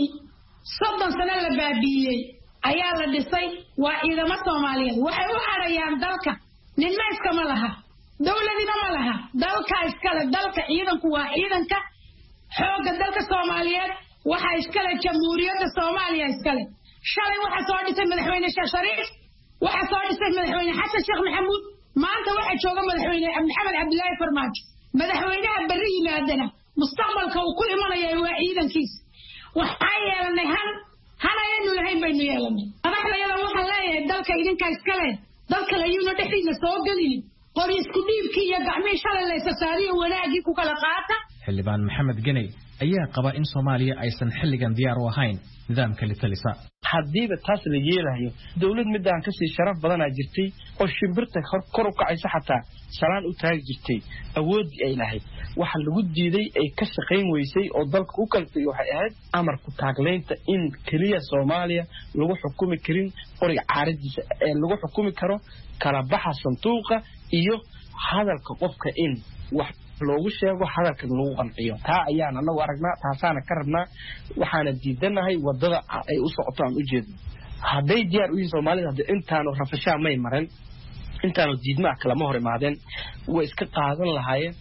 K: 30 sano la baabiyay ayaa la dhisay waa ciidamo Soomaaliyeed waxay u harayaan dalka nin ma iska ma laha dawladina ma laha dalka iskale dalka ciidanku waa ciidanka xooga dalka Soomaaliyeed waxa iskale jamhuuriyadda Soomaaliya iskale shalay waxa soo dhisay madaxweyne Sheekh Shariif waxa soo dhisay madaxweyne Xasan Sheekh Maxamuud maanta waxa jooga madaxweyne Maxamed Cabdullaahi Farmaajo madaxweynaha bari yimaadana mustaqbalka uu ku imanaya waa ciidankiisa waxa yeelanay hanaynu lahayn baynu yeelanay madaxdayada waxa leeyahay dalka idinka iskale dalka la yuna dhexdiina soo galin qori isku dhiibkii iyo gacmii shalay la sasaariyo wanaagii ku kala qaata
J: xildhibaan Maxamed Ganay ayaa qaba in Soomaaliya aysan xilligan diyaar u ahayn nidaamka litalisa
I: hadiiba taas la yeelayo dawlad midaan ka sii sharaf badan ay jirtay oo shimbirta kor u kacaysa xataa salaan u taag jirtay awoodii ay lahayd waxa lagu diiday ay ka shaqeyn weysay oo dalka u kaltay waxay ahayd amar ku taagleynta in kaliya Soomaaliya lagu xukumi karin qoriga caaradiisa ee lagu xukumi karo kala baxa sanduuqa iyo hadalka qofka in wax loogu sheego hadalka lagu qanciyo taa ayaan anagu aragnaa taasaana ka rabnaa waxaana diidanahay wadada ay u socotaan u jeedo haday diyaar u yihiin Soomaalida hadda intaanu rafashaa may maran intaanu diidmaa kala ma hor imaadeen way iska qaadan lahaayeen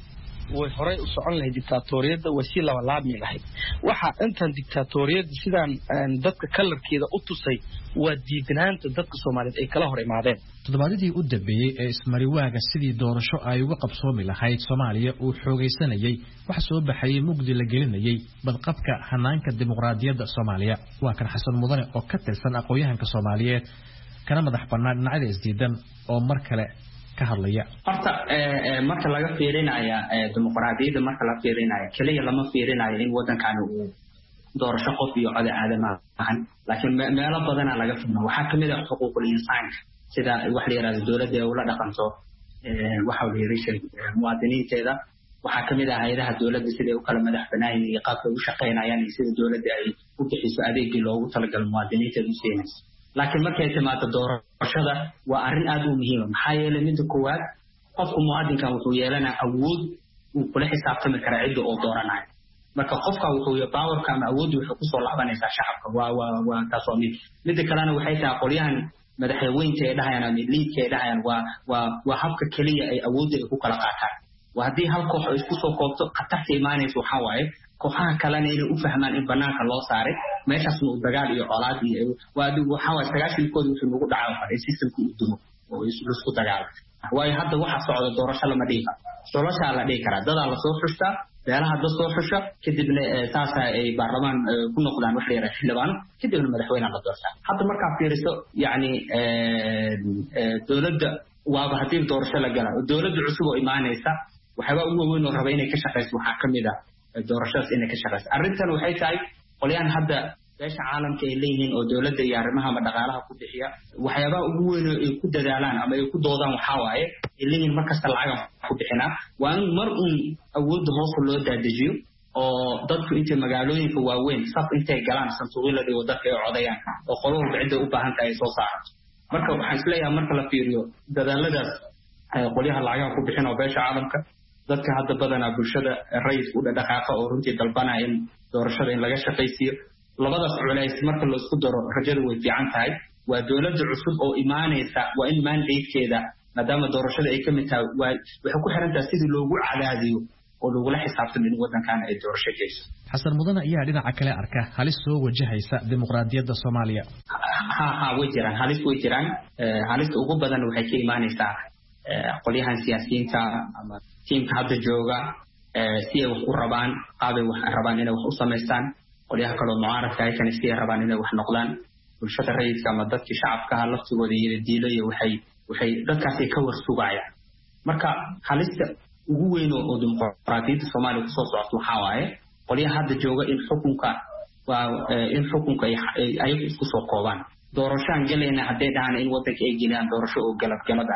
I: way horay u socon lahayd dictatoriyadda way si laba laabmi lahayd waxa intan dictatoriyadda sidaan dadka kalarkeeda u tusay waa diidanaanta dadka Soomaaliyeed ay kala hor imaadeen
J: toddobaadii u dambeeyay ee ismariwaaga sidii doorasho ay uga qabsoomi lahayd Soomaaliya uu xoogaysanayay waxa soo baxay mugdi la gelinayay badqabka hanaanka dimuqraadiyadda Soomaaliya waa kan Xasan Mudane oo ka tirsan aqoonyahanka Soomaaliyeed kana madax bannaan dhinacyada isdiidan oo mar kale ka hadlaya
D: horta marka laga fiirinayo dimuqraadiyadda marka la fiirinayo kaliya lama fiirinayo in wadankan uu doorasho qof iyo cod aadama ahan laakiin meelo badan laga fiirinayo waxa kamid ah xuquuqul insaanka sida wax la yiraahdo dawladda ay ula dhaqanto waxa la yiraahdo muwaadiniinteeda waxa kamid ah hay'adaha dawladda sida u kala madax banaayeen iyo qaabka u shaqeynayaan iyo sida dawladda ay u bixiso adeegii loogu talagalay muwaadiniinteeda u siinayso laakiin markay timaado doorashada waa arrin aad u muhiim ah maxaa yeelay mid koowaad qofka muwaadinka wuxuu yeelanayaa awood uu kula xisaabtami karo cidda oo dooranayo marka qofka wuxuu powerka ama awood wuxuu ku soo laabanaysaa shacabka waa taas oo mid kalena waxay tahay qolyahan madaxweynaha ee dhahayaan ama liidka ee dhahayaan waa habka kaliya ay awoodda ku kala qaataan waa haddii hal koox ay isku soo koobto qatarka imaanaysa waxa waaye kooxaha kalena inay u fahmaan in banaanka loo saaray meeshaasna uu dagaal iyo colaad iyo waxa waa sagaashinkooda wuxuu nagu dhacay systemka uu dumo oo isku dagaal waayo hadda waxa socda doorasho lama dhihi karo doorasho la dhihi karaa dadaa la soo xushtaa beelaha dad soo xusha kadibna saasa ay baarlamaan ku noqdaan wax yar xildhibaan kadibna madaxweynaha la doortaa hadda markaa fiiriso yani dawladda waaba haddii doorasho la gala dawladda cusub oo imaanaysa waxyaaba ugu weyn oo raba inay ka shaqeyso waxaa kamid ah doorashadaas inay ka shaqeyso arrintan waxay tahay qolyahan hadda beesha caalamka ay leeyihiin oo dawladda iyo arrimaha ama dhaqaalaha ku bixiya waxyaabaha ugu weyn oo ay ku dadaalaan ama ay ku doodaan waxaa waaye ay leeyihiin markasta lacag ku bixinaa waa in mar uun awoodda hoos loo daadajiyo oo dadku intay magaalooyinka waaweyn saf intay galaan santuuqyo la dhigo dadka ay codayaan oo qolo walba cidda u baahan tahay ay soo saarato marka waxaan isleeyahay marka la fiiriyo dadaaladaas qolyaha lacagaha ku bixin oo beesha caalamka dadka hadda badanaa bulshada rayidka u dhaqaaqa oo runtii dalbanaya in doorashada in laga shaqaysiiyo labadaas culays marka la isku daro rajada way fiican tahay waa dawladda cusub oo imaanaysa waa in mandatekeeda maadaama doorashada ay ka mid tahay waxay ku xiran tahay sidii loogu cadaadiyo oo lagula xisaabtamo in wadankan ay doorasho geyso
J: Xasan Mudane ayaa dhinaca kale arka halis soo wajahaysa dimuqraadiyadda Soomaaliya
D: way jiraan halista ugu badan waxay ka imaanaysaa qolyahan siyaasiyiinta ama tiimka hadda jooga si ay wax u rabaan qaabay wax rabaan inay wax u samaystaan qolyaha kale oo mucaaradka ay kana si ay rabaan inay wax noqdaan bulshada rayidka ama dadkii shacabka ah laftigooda iyo diilayo waxay dadkaasi ka warsugayaan marka halista ugu weyn oo dimuqraadiyadda Soomaaliya ku soo socota waxa waaye qolyaha hadda jooga in xukunka ay isku soo koobaan doorashaan galayna hadday dhahaan in wadanka ay geliyaan doorasho oo galabgalada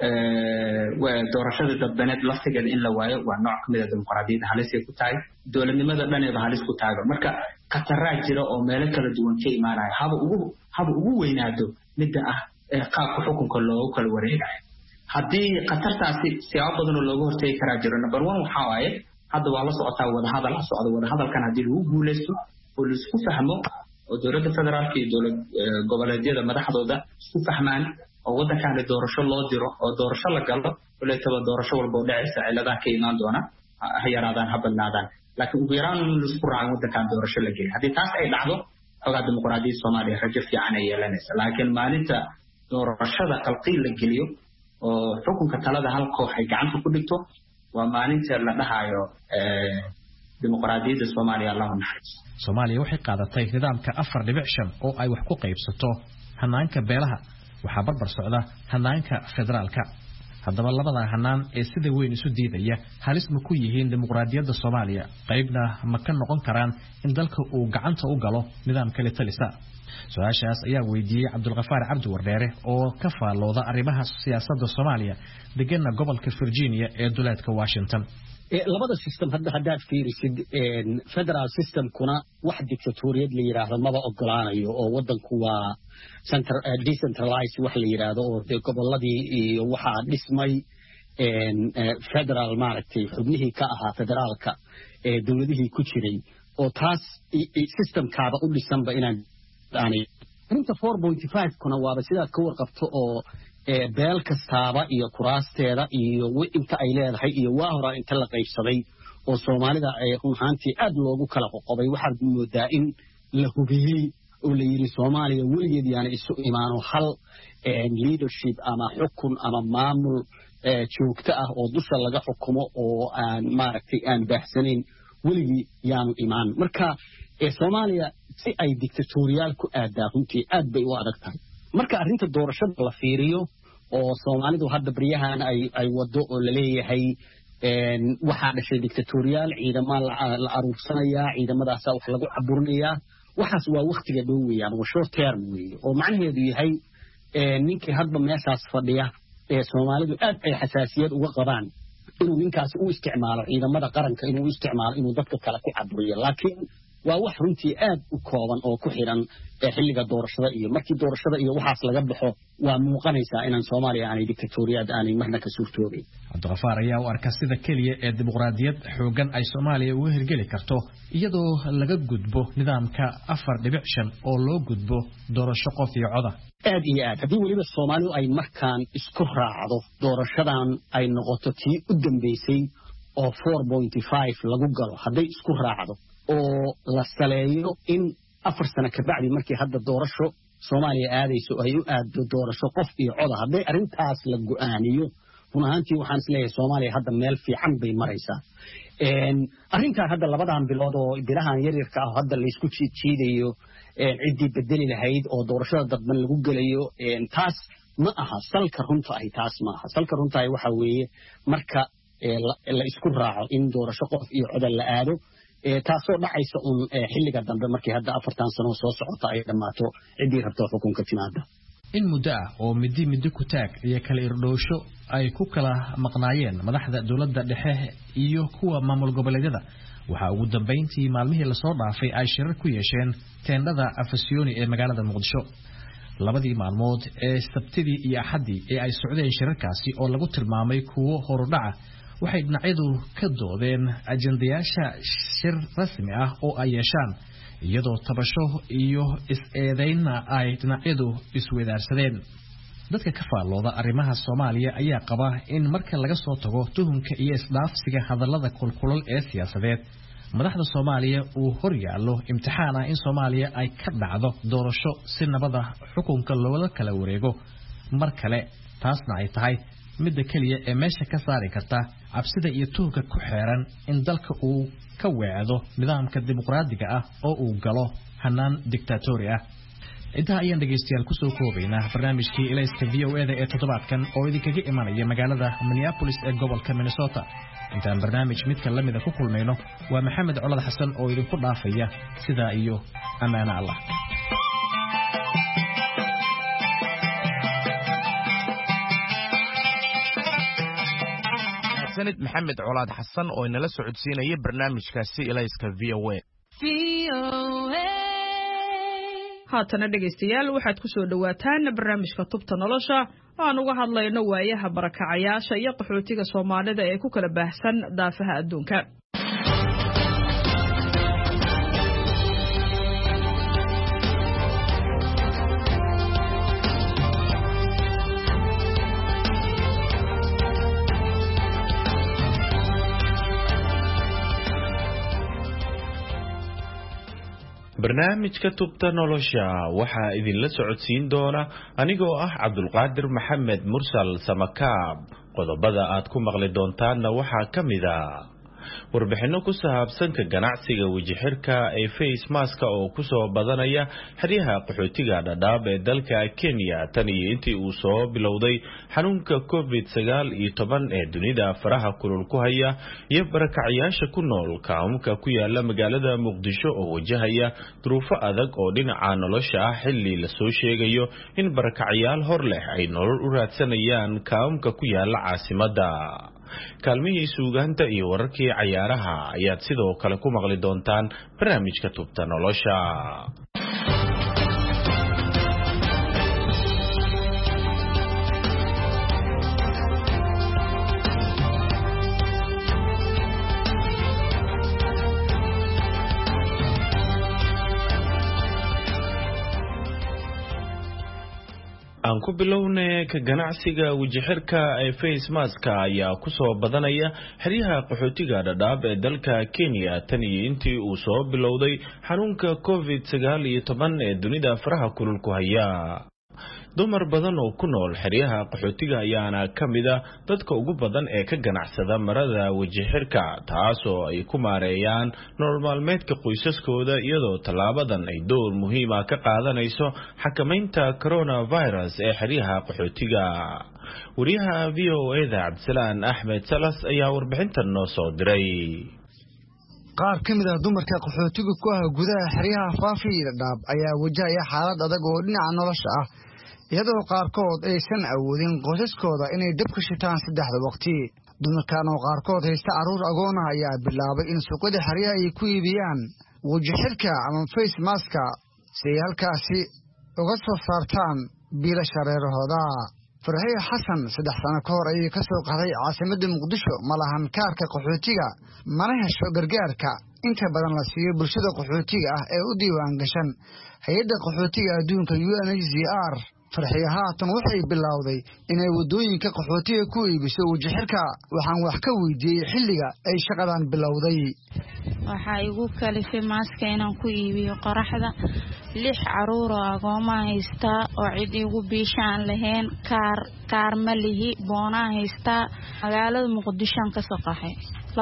D: doorashada dadbaneed laftigeeda in la waayo waa nooc kamid ah dimuqraadiyadda halis ay ku tahay dowladnimada dhaneeba halis ku tahay marka khataraa jira oo meelo kala duwan ka imaanaya haba ugu weynaado midda ah qaabka xukunka loogu kala wareegayo haddii khatartaasi siyaabo badan oo looga hortegi karaa jiro number one waxaa waaye hadda waa la socotaa wadahadal la socda wadahadalkan haddii lagu guuleysto oo laisku fahmo oo dowladda federaalka iyo dowlad goboleedyada madaxdooda isku fahmaan oo wadankan doorasho loo diro oo doorasho la galo walaataba doorasho walba oo dhacaysa ciladaha ka imaan doona ha yaraadaan ha badnaadaan laakiin ugu yaraan in laisku raaco wadankan doorasho la geliyo haddii taas ay dhacdo xogaa dimuqraadiyadda Soomaaliya rajo fiican ay yeelanaysa laakiin maalinta doorashada qalqiil la geliyo oo xukunka talada hal koox ay gacanta ku dhigto waa maalinta la dhahayo dimuqraadiyadda Soomaaliya Allahu naxariis
J: Soomaaliya waxay qaadatay nidaamka 4.5 oo ay wax ku qaybsato hanaanka beelaha waxa barbar socda hanaanka federaalka haddaba labada hanaan ee sida weyn isu diidaya halis ma ku yihiin dimuqraadiyadda Soomaaliya qaybna ma ka noqon karaan in dalka uu gacanta u galo nidaamka kale talisa su'aashaas ayaa weydiiyay Cabdulqafaar Cabdi Wardheere oo ka faalooda arrimaha siyaasadda Soomaaliya deganna gobolka Virginia ee duleedka Washington
L: labada system haddaad fiirisid federal system kuna wax dictatoriyad la yiraahdo maba ogolaanayo oo wadanku waa decentralized wax la yiraahdo oo goboladii iyo waxa dhismay federal maaragtay xubnihii ka ahaa federaalka ee dawladihii ku jiray oo taas systemkaaba u dhisanba inaan aanay inta 4.5 kuna waaba sidaad ka warqabto oo beel kastaaba iyo kuraasteeda iyo inta ay leedahay iyo waa hore inta la qaybsaday oo Soomaalida ay runtii aad loogu kala qoqobay waxaad moodaa in la hubiyay oo la yiri Soomaaliya weligeed yaana isu imaano hal leadership ama xukun ama maamul joogto ah oo dusha laga xukumo oo aan maaragtay aan baaxsanayn weligii yaanu imaan marka Soomaaliya si ay dictatorial ku aadaa runtii aad bay u adag tahay marka arrinta doorashada la fiiriyo oo Soomaalidu hadda bariyahan ay wado oo la leeyahay waxaa dhashay dictatorial ciidamada la aruursanaya ciidamadaas wax lagu caburinayaa waxaas waa waqtiga dhow weeyaan oo short term weey oo macnaheedu yahay ninkii hadba meeshaas fadhiya Soomaalidu aad ay xasaasiyad uga qabaan inuu ninkaas u isticmaalo ciidamada qaranka inuu isticmaalo inuu dadka kale ku caburiyo laakiin waa wax runtii aad u kooban oo ku xiran xilliga doorashada iyo markii doorashada iyo waxaas laga baxo waa muuqanaysaa inaan Soomaaliya aanay dictatoriyad aanay marna ka suurtoobin
J: Cabdiqafaar ayaa u arka sida kaliya ee dimuqraadiyad xoogan ay Soomaaliya uga hirgeli karto iyadoo laga gudbo nidaamka 4.5 oo loo gudbo doorasho qof iyo cod
L: aad iyo aad haddii weliba Soomaalidu ay markaan isku raacdo doorashadan ay noqoto tii u dambeysay oo 4.5 lagu galo hadday isku raacdo oo la saleeyo in 4 sano ka bacdi markii hadda doorasho Soomaaliya aadayso ay u aado doorasho qof iyo cod hadday arintaas la go'aaniyo runtii waxaan isleeyahay Soomaaliya hadda meel fiican bay maraysaa arrintan hadda labadan bilood oo bilahan yaryarka ah hadda la isku jiidayo cidii bedeli lahayd oo doorashada dadban lagu galayo taas ma aha salka runta ay taas ma aha salka runta ay waxa weeye marka la isku raaco in doorasho qof iyo cod la aado taasoo dhacaysa xilliga dambe markii hadda 4 sano soo socota ay dhamaato cidii rabto xukunka timaada
J: in muddo oo midi ku taag iyo kala irdhoosho ay ku kala maqnaayeen madaxda dawladda dhexe iyo kuwa maamul goboleedyada waxa ugu dambeyntii maalmihii la soo dhaafay ay shirar ku yeesheen teendhada Afasioni ee magaalada Muqdisho labadii maalmood ee Sabtidii iyo Axadii ee ay socdeen shirarkaasi oo lagu tilmaamay kuwo horudhaca waxay dhinacyadu ka doodeen ajandayaasha shir rasmi ah oo ay yeeshaan iyadoo tabasho iyo is-eedayna ay dhinacyadu isweydaarsadeen dadka ka faallooda arrimaha Soomaaliya ayaa qaba in marka laga soo tago tuhunka iyo isdhaafsiga hadallada kulkulul ee siyaasadeed madaxda Soomaaliya uu hor yaalo imtixaan ah in Soomaaliya ay ka dhacdo doorasho si nabada xukunka loola kala wareego mar kale taasna ay tahay midda kaliya ee meesha ka saari karta cabsida iyo tuhunka ku xeeran in dalka uu ka weecdo nidaamka dimuqraadiga ah oo uu galo hanaan dictatori ah inta ayaan dhageystayaal ku soo koobaynaa barnaamijkii ilayska VOA ee toddobaadkan oo idinkaga imanaya magaalada Minneapolis ee gobolka Minnesota intaan barnaamij midka la mid ah ku kulmayno waa Maxamed Colad Xasan oo idinku dhaafaya sida iyo amaana Allah
A: sanad Maxamed Colad Xasan oo inala socodsiinaya barnaamijkaasi ilayska VOA
M: haatana dhageystayaal waxaad ku soo dhawaataan barnaamijka tubta nolosha oo aan uga hadlayno waayaha barakacayaasha iyo qaxootiga Soomaalida ee ku kala baahsan daafaha adduunka
N: barnaamijka tubta nolosha waxa idin la socodsiin doona anigoo ah Cabdulqaadir Maxamed Mursal Samakaab qodobada aad ku maqli doontaanna waxa kamida warbixino ku saabsan ka ganacsiga wajixirka ee face mask oo ku soo badanaya xiriyaha qaxootiga Dadaab ee dalka Kenya tan iyo intii uu soo bilowday xanuunka COVID-19 ee dunida faraha kulul ku haya iyo barakacayaasha ku nool kaamka ku yaala magaalada Muqdisho oo wajahaya duruufo adag oo dhinaca nolosha ah xilli la soo sheegayo in barakacayaal hor leh ay nolol u raadsanayaan kaamka ku yaala caasimadda kaalmihii suugaanta iyo wararkii cayaaraha ayaad sidoo kale ku maqli doontaan barnaamijka tubta nolosha aan ku bilownay ka ganacsiga wajixirka ee face mask ayaa ku soo badanaya xiriyaha qaxootiga Dadaab ee dalka Kenya tan iyo intii uu soo bilowday xanuunka COVID-19 ee dunida faraha kulul ku haya. dumar badan oo ku nool xiriyaha qaxootiga ayaana kamida dadka ugu badan ee ka ganacsada marada wajixirka taasoo ay ku maareeyaan nolol maalmeedka qoysaskooda iyadoo talaabadan ay door muhiim ah ka qaadanayso xakamaynta coronavirus ee xiriyaha qaxootiga. wariyaha VOA-da Cabdisalaan Axmed Salas ayaa warbixintan noo soo diray.
O: qaar kamid ah dumarka qaxootiga ku ah gudaha xiriyaha Faafi Dadaab ayaa wajahaya xaalad adag oo dhinaca nolosha ah iyadoo qaarkood aysan awoodin qoysaskooda inay dab ka shitaan saddexda waqti. dumarkan oo qaarkood haysta caruur agoon ah ayaa bilaabay in suuqyada xeryaha ay ku iibiyaan wajixirka ama face mask si ay halkaasi uga soo saartaan biilasha reerahooda. Farxiyo Xasan 3 sano ka hor ayay ka soo qaday caasimadda Muqdisho ma lahan kaarka qaxootiga mana hesho gargaarka inta badan la siiyo bulshada qaxootiga ah ee u diiwaan gashan hay'adda qaxootiga adduunka UNHCR. Farxiyo haatan waxay bilowday inay wadooyinka qaxootiga ku iibiso wajixirka. waxaan wax ka weydiiyay xilliga ay shaqadan bilowday.
P: waxa igu kalifay maaska inaan ku iibiyo qoraxda 6 caruur oo agooma haysta oo cid igu biishaan lahayn kaar ma lihi boona haysta magaalada Muqdisho ka soo qaxay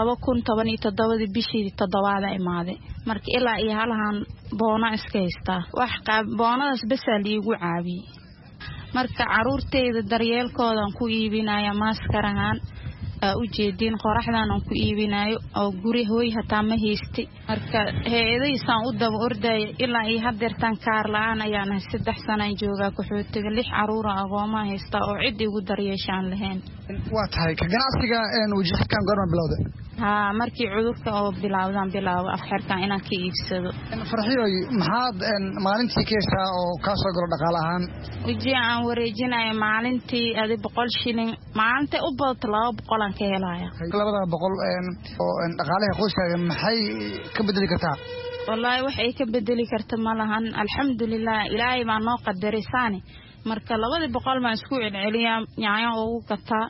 P: 2017 bishii 7 imaaday markii ilaa iyo halahan boona iska haysta wax boonadaas bas liigu caabiyay marka caruurteyda daryeelkoodan ku iibinaya maaskarahan u jeedin qoraxdan aan ku iibinayo oo guri hooy hataa ma haystay marka heedaysan u daba orday ilaa ay hadeertan kaar la'aan ayaan 3 sano joogaa qaxootiga 6 caruur agooma haysta oo cid igu daryeeshaan lahayn.
O: waa tahay ka ganacsiga wajixirkan goorma bilowday?
P: markii cudurka oo bilaabo afxirka inaan ka iibsado.
O: Farxiyo maxaad maalintii ka heshaa oo ka soo galo dhaqaale ahaan?
P: wajii aan wareejinayo maalintii 100 shilin maalintii u badan 200 aan ka helaya.
O: 200 oo dhaqaalaha qoyskaaga maxay ka bedeli kartaa?
P: wallahi waxay ka bedeli kartaa malahan alxamdulillah ilaahay baa noo qadarisaani marka 200 ma isku celceliyaa yaayaan ugu gataa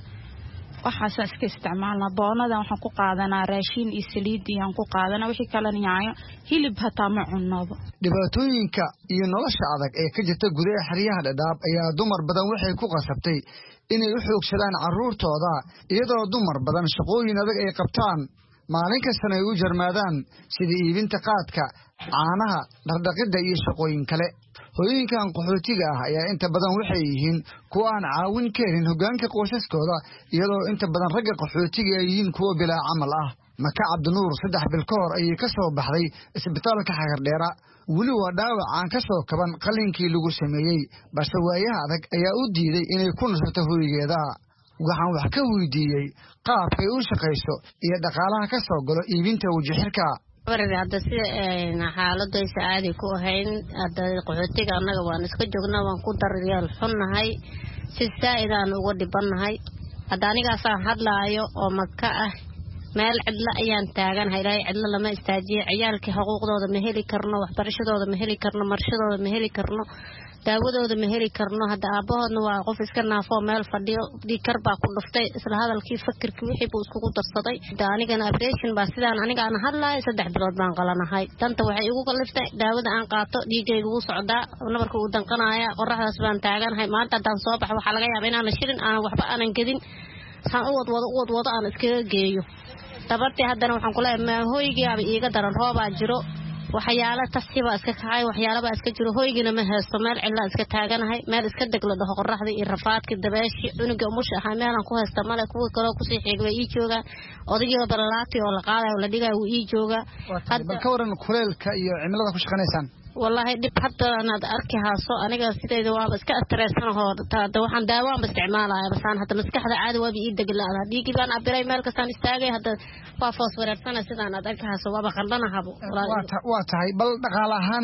P: waxaas iska isticmaalna boonada waxaan ku qaadanaa raashin iyo saliid iyo ku qaadanaa wixii kale yaayo hilib hataa ma cunnaba.
O: dhibaatooyinka iyo nolosha adag ee ka jirta gudaha xeryaha Dadaab ayaa dumar badan waxay ku qasabtay inay u xoogsadaan caruurtooda iyadoo dumar badan shaqooyin adag ay qabtaan maalin kastana ay u jarmaadaan sida iibinta qaadka caanaha dhaqdhaqida iyo shaqooyin kale. hooyinkan qaxootiga ah ayaa inta badan waxay yihiin kuwa aan caawin karin hoggaanka qoysaskooda iyadoo inta badan ragga qaxootiga ay yihiin kuwa bilaa camal ah. Maka Cabdinuur 3 bil ka hor ayay ka soo baxday isbitaalka Xagardheera weli waa dhaawac aan ka soo kaban qalinkii lagu sameeyay balse waayaha adag ayaa u diiday inay ku nasato hooyigeeda. waxaan wax ka weydiiyay qaabkay u shaqeyso iyo dhaqaalaha ka soo galo iibinta wajixirka.
Q: hadda sida xaaladaysa aadi ku ahayn hadda qaxootiga annaga waan iska joognaa waan ku daryeel xunnahay si saa'idaan uga dhibanahay hadda anigaasaan hadlaayo oo Maka ah meel cidla ayaan taaganahay ilaahay cidla lama istaajiyo ciyaalkii xuquuqdooda ma heli karno waxbarashadooda ma heli karno marshadooda ma heli karno daawadooda ma heli karno hadda aabahoodna waa qof iska naafo meel fadhiyo dhiikar baa ku dhuftay isla hadalkii fakirkii wixii buu isku darsaday anigana operation baa sidaan aniga aan hadlaay 3 bilood baan qalanahay danta waxay igu kaliftay daawada aan qaato dhiigaygu wuu socdaa nabarka uu danqanaya qoraxdaas baan taaganahay maanta hadaan soo baxo waxa laga yaabaa inaan shirin aan waxba aanan gedin saan u wado aan iskaga geeyo tabartii haddana waxaan ku leeyahay hooyigii iiga daran roobaa jiro waxyaalo tasiba iska kacay waxyaalo iska jiro hooyigina ma haysto meel cilla iska taaganahay meel iska deglo dhaho qoraxda iyo rafaadka dabeeshi cunuga umush ah meelan ku haysta male kuwa kale ku sii xigay ii jooga odayga balalaati oo la qaaday oo la dhigay uu ii jooga
O: hadda ka waran kuleelka iyo cimilada ku shaqaynaysan
Q: wallahi dib hadda aad arki haaso aniga sideeda waa iska stressanahay hadda waxaan daawaan isticmaalayaa basaan hadda maskaxda caadi waa ii deglaada dhiigi baan abiray meel kastaan istaagay hadda waa fosforeersana sidaan aad arki haaso waa qaldanahay
O: waa tahay bal dhaqaale ahaan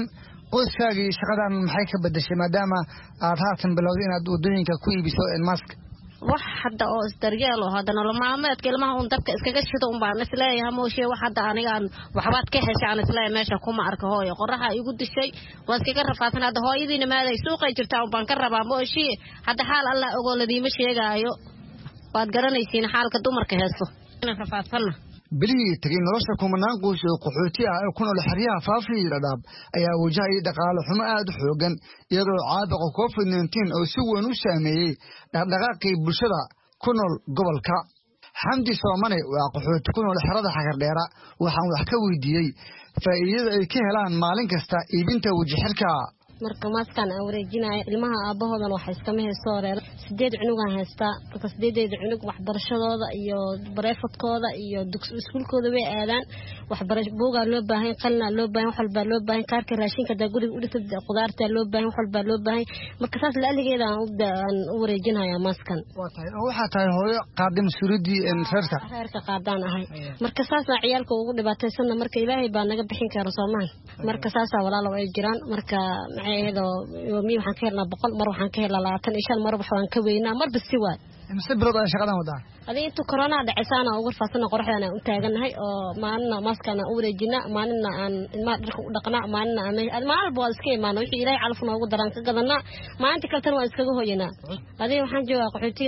O: qoyskaagii shaqadan maxay ka bedeshay maadaama aad haatan bilowday inaad wadooyinka ku iibiso mask
Q: wax hadda oo isdaryeel oo hadda nolol maalmeedka ilmaha un dabka iskaga shido un baan isleeyahay mooshe wax hadda anigaan waxbaad ka heshaan isleeyahay meesha kuma arka hooyo qoraxa igu dishay waa iskaga rafaadsan hadda hooyadiina maaday suuqay jirtaa un baan ka rabaa mooshe hadda xaal alla ogoladiima sheegaayo waad garanaysiin xaalka dumarka heeso inaan rafaadsanna
O: bilihii tagay nolosha kumanaan qoys oo qaxooti ah ee ku nool xeryaha Faafii Dhadhaab ayaa wajahaya dhaqaale xumo aad u xoogan iyadoo caabuqa COVID-19 oo si weyn u saameeyay dhaqdhaqaaqii bulshada ku nool gobolka. Xamdi Soomane waa qaxooti ku nool xerada Xagardheera waxaan wax ka weydiiyay faa'iidada ay ka helaan maalin kasta iibinta wajixirka.
Q: marka maaskan aan wareejinayo ilmaha aabahoodan waxa iska meesoo reer 8 cunug aan haystaa marka 8 cunug waxbarashadooda iyo bareefadkooda iyo dugsiga iskuulkooda way aadaan waxbarasho buuga loo baahan qalna loo baahan wax walba loo baahan kaarka raashinka da guriga u dhigta qudaarta loo baahan wax walba loo baahan marka saas la aligeeda aan u wareejinayaa maaskan
O: waxa tahay hooyo qaadin suridii
Q: reerka qaadaan ahay marka saas ciyaalka ugu dhibaataysan marka ilaahay baa naga bixin kara Soomaan marka saas walaalo ay jiraan marka ayado yoomi waxaan ka helnaa 100 mar waxaan ka helnaa 25 mar waxaan ka weynaa mar bisi waad
O: imse bilood ay shaqadan wadaan
Q: adii inta corona dhacaysana ugu faasana qorxdana u taaganahay oo maalina maskana u wareejina maalina aan ilmaha dharka u dhaqnaa maalina aan maalba waa iska imaano wixii ilaahay calafna ugu daran ka gadana maalinta kale tan waa iskaga hooyana adii waxaan joogaa qaxootiga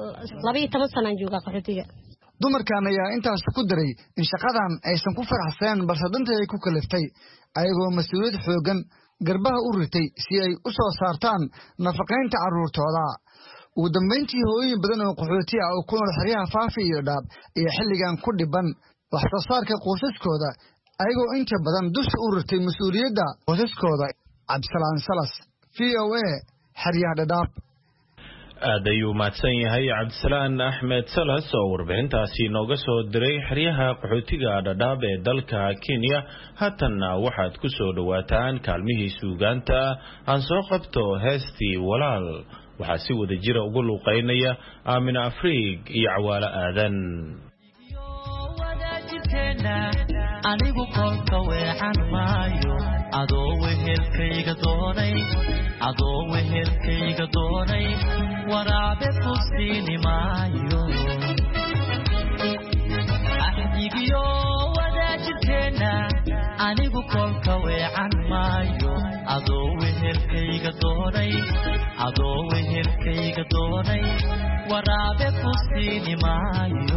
Q: 12 sano joogaa qaxootiga
O: dumarkan ayaa intaas ku daray in shaqadan aysan ku faraxseen balse danta ay ku kaliftay ayagoo mas'uuliyad xoogan garbaha u ritay si ay u soo saartaan nafaqeynta carruurtooda ugu dambeyntii hooyooyin badan oo qaxooti ah oo ku nool xeryaha Faafii Dhadhaab iyo xilligan ku dhiban wax soo saarka qoysaskooda ayagoo inta badan dusha u ritay mas'uuliyadda qoysaskooda. Cabdisalaan Salas VOA xeryaha Dhadhaab.
N: aad ayuu mahadsan yahay Cabdisalaan Axmed Salas oo warbixintaasi nooga soo diray xeryaha qaxootiga Dhadhaab ee dalka Kenya. Haddana waxaad ku soo dhawaataan kaalmihii suugaanta aan soo qabto heestii walaal waxaa si wada jira ugu luuqeynaya Aamina Afriig iyo Cawaale Aadan.
R: anigu kolka weexan maayo adoo wehelkayga doonay waraabe ku siini maayo axdigiyo wadaajirkeenna anigu kolka weexan maayo adoo wehelkayga doonay waraabe ku siini maayo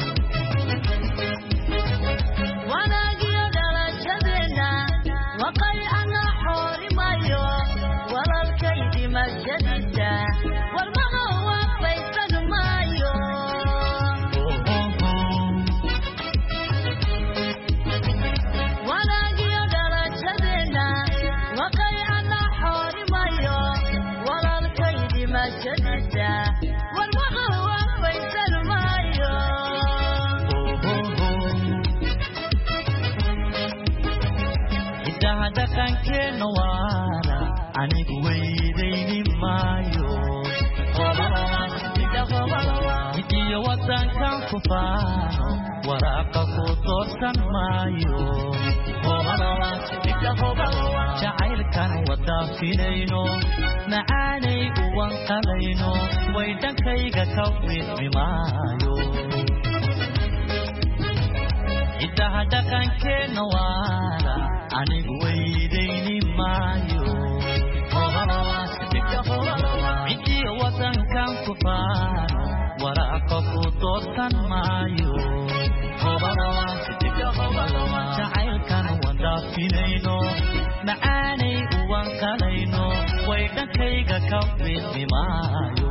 R: dhaqankeena waana anigu weydayni maayo hidiyo wadankan ku faano waraaqa ku doorsan maayo jacaylkan wadaafinayno macaanay uwan qalayno way dhankayga ka widmi maayo hidaha dhaqankeena waana anigu weydayni maayo cidiyo wadankan ku faano waraaqa ku doorsan maayo jacaylkan wadaafinayno macaanay uwan qalayno way dhankayga ka widmi maayo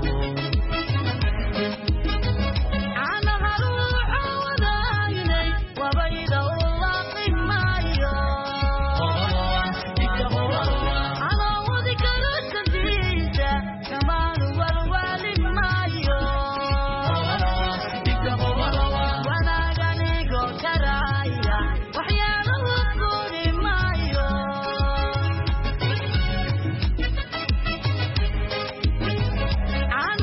S: I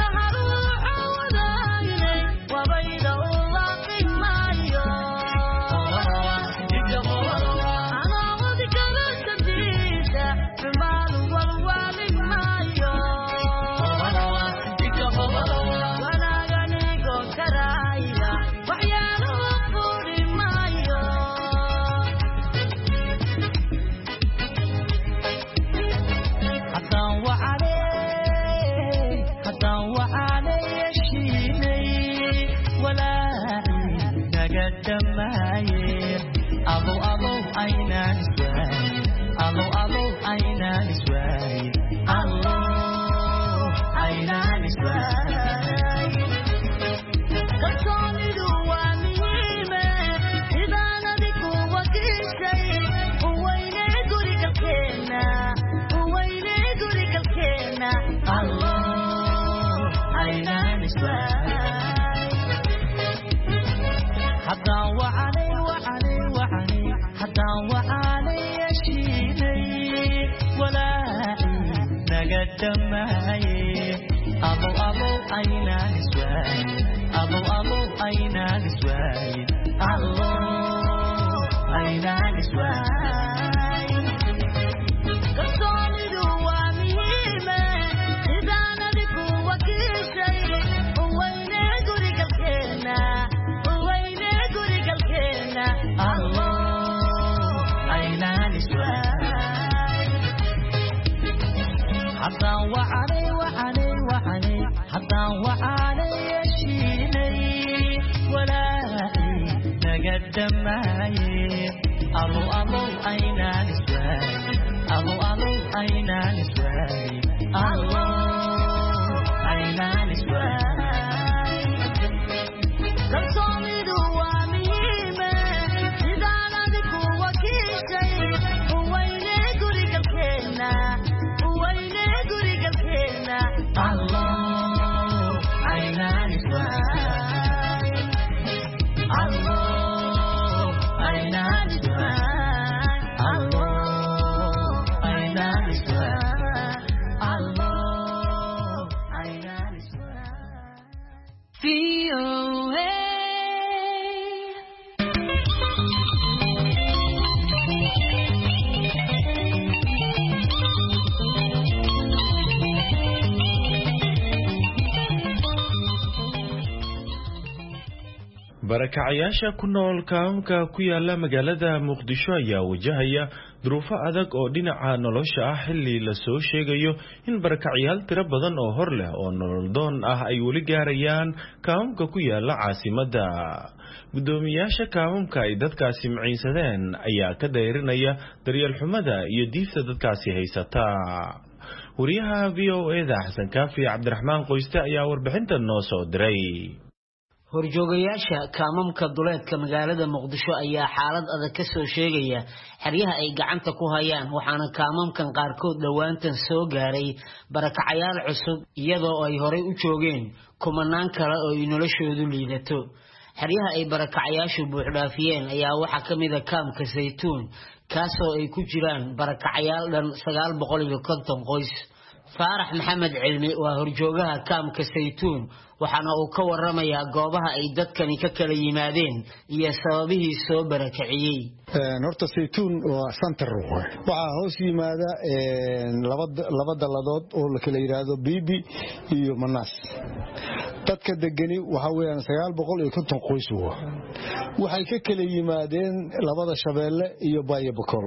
R: nagadamaye abo abo aynaan iswaaye abo abo aynaan iswaaye allo aynaan iswaaye kalsoonidu waa muhiime sidaan adigu wakiishay uwayne gurigalkeena allo aynaan iswaaye haddaan wacanay yeshiinay walaaci nagadamaye abo abo aynaan iswaaye abo abo aynaan iswaaye allo aynaan iswaaye kalsoonidu waa muhiime sidaan adigu wakiishay uwayne gurigalkeena allo aynaan iswaaye haddaan wacanay yeshiinay walaaci nagadamaye abo abo aynaan iswaaye abo abo aynaan iswaaye allo aynaan iswaaye kalsoonidu waa muhiime sidaan adigu wakiishay uwayne gurigalkeena allo aynaan iswaaye allo aynaan iswaaye allo aynaan iswaaye allo aynaan iswaaye
N: barakacayaasha ku nool kaamka ku yaala magaalada Muqdisho ayaa wajahaya duruufo adag oo dhinaca nolosha ah xilli la soo sheegayo in barakacayaal tiro badan oo hor leh oo nolol doon ah ay weli gaarayaan kaamka ku yaala caasimadda. gudoomiyaasha kaamka ay dadkaasi maciinsadeen ayaa ka dayrinaya daryeel xumada iyo diifta dadkaasi haysata. wariyaha VOA-da Xasan Kaafi Cabdiraxmaan Qoyste ayaa warbixinta noo soo diray.
S: horjoogayaasha kaamamka duleedka magaalada Muqdisho ayaa xaalad adag ka soo sheegaya xeryaha ay gacanta ku hayaan, waxaana kaamamkan qaarkood dhawaantan soo gaaray barakacayaal cusub iyadoo ay horey u joogeen kumanaan kale oo ay noloshoodu liidato. xeryaha ay barakacayaashu buuxdhaafiyeen ayaa waxaa ka mid ah kaamka Saytuun, kaasoo ay ku jiraan barakacayaal dhan 950 qoys. Faarax Maxamed Cilmi waa horjoogaha kaamka Saytuun, waxaana uu ka waramayaa goobaha ay dadkani ka kala yimaadeen iyo sababihii soo barakaciyay.
T: horta Saytuun waa center waxaa hoos yimaada laba daladood oo la kala yiraahdo Bibi iyo Manaas. dadka degani waxa weeyaan 950 qoys waxay ka kala yimaadeen labada Shabeelle iyo Baayo Bakool.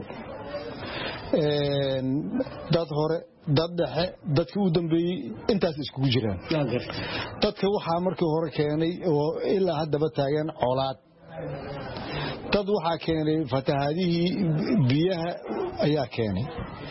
T: dad hore dad dhexe dadkii u dambeeyay intaas isku jiraan. dadka waxa markii hore keenay oo ilaa haddaba taagan colaad. dad waxa keenay fatahaadihii biyaha ayaa keenay.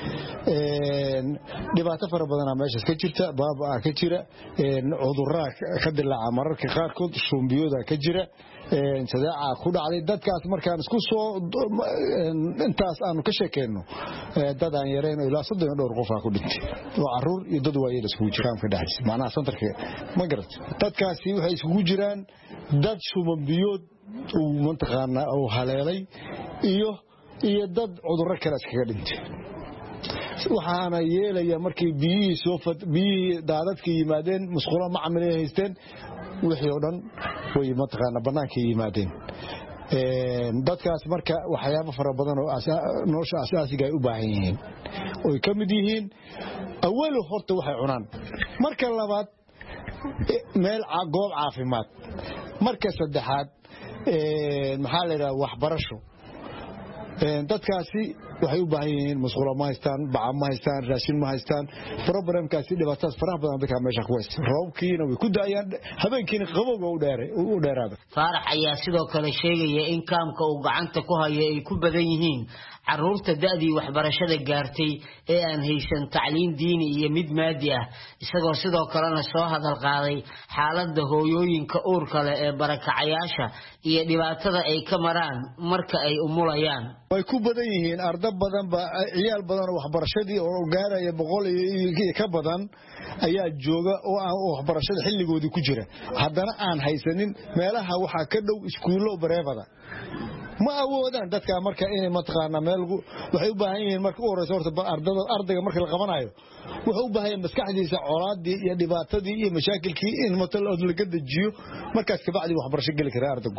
T: dhibaato fara badan meesha ka jirta, baaba ka jira, cudurro ka dilaaca mararka qaarkood, shumbiyooda ka jira, sadaaca ku dhacday. dadkaas markaan isku soo intaas aanu ka sheekeyno dad aan yareen ilaa 32 qof ku dhintay oo caruur iyo dad waayeel isku jiraan ka dhaxaysa. macnaha santarka ma garat. dadkaasi waxay isku jiraan dad shumbiyood oo mantaqaana oo haleelay iyo dad cudurro kale iskaga dhintay. waxaana yeelaya markii biyihii daadadka yimaadeen musqulo macamil ay haysteen wixii oo dhan way mataqaana banaanka yimaadeen. dadkaas marka waxyaabo fara badan oo nolosha asaasiga ay u baahan yihiin oo ka mid yihiin awal horta waxay cunaan, marka labaad meel goob caafimaad, marka saddexaad maxaa la yiraahdaa waxbarasho, dadkaasi waxay u baahan yihiin musqulo ma haystaan baca ma haystaan raashin ma haystaan problemkaasi dhibaatadaas faraha badan dadka meesha ku haysta roobkiina way ku daayaan habeenkiina qabowga u dheeraada
S: faarax ayaa sidoo kale sheegaya in kaamka uu gacanta ku hayo ay ku badan yihiin caruurta da'dii waxbarashada gaartay ee aan haysan tacliin diini iyo mid maadi ah isagoo sidoo kalena soo hadal qaaday xaaladda hooyooyinka uurka leh ee barakacayaasha iyo dhibaatada ay ka maraan marka ay umulayaan
T: way ku badan yihiin arda badan ba ciyaal badan oo waxbarashadii oo gaaraya 100 iyo ka badan ayaa jooga oo aan waxbarashada xilligoodii ku jira haddana aan haysanin meelaha waxa ka dhow iskuulo bareefada ma awoodaan dadka marka inay mataqaana meel waxay u baahan yihiin marka u horeyso horta ardayga marka la qabanayo wuxuu u baahan yahay maskaxdiisa colaadii iyo dhibaatadii iyo mashaakilkii in matalaad laga dajiyo markaas ka bacdi waxbarasho gali kara ardaygu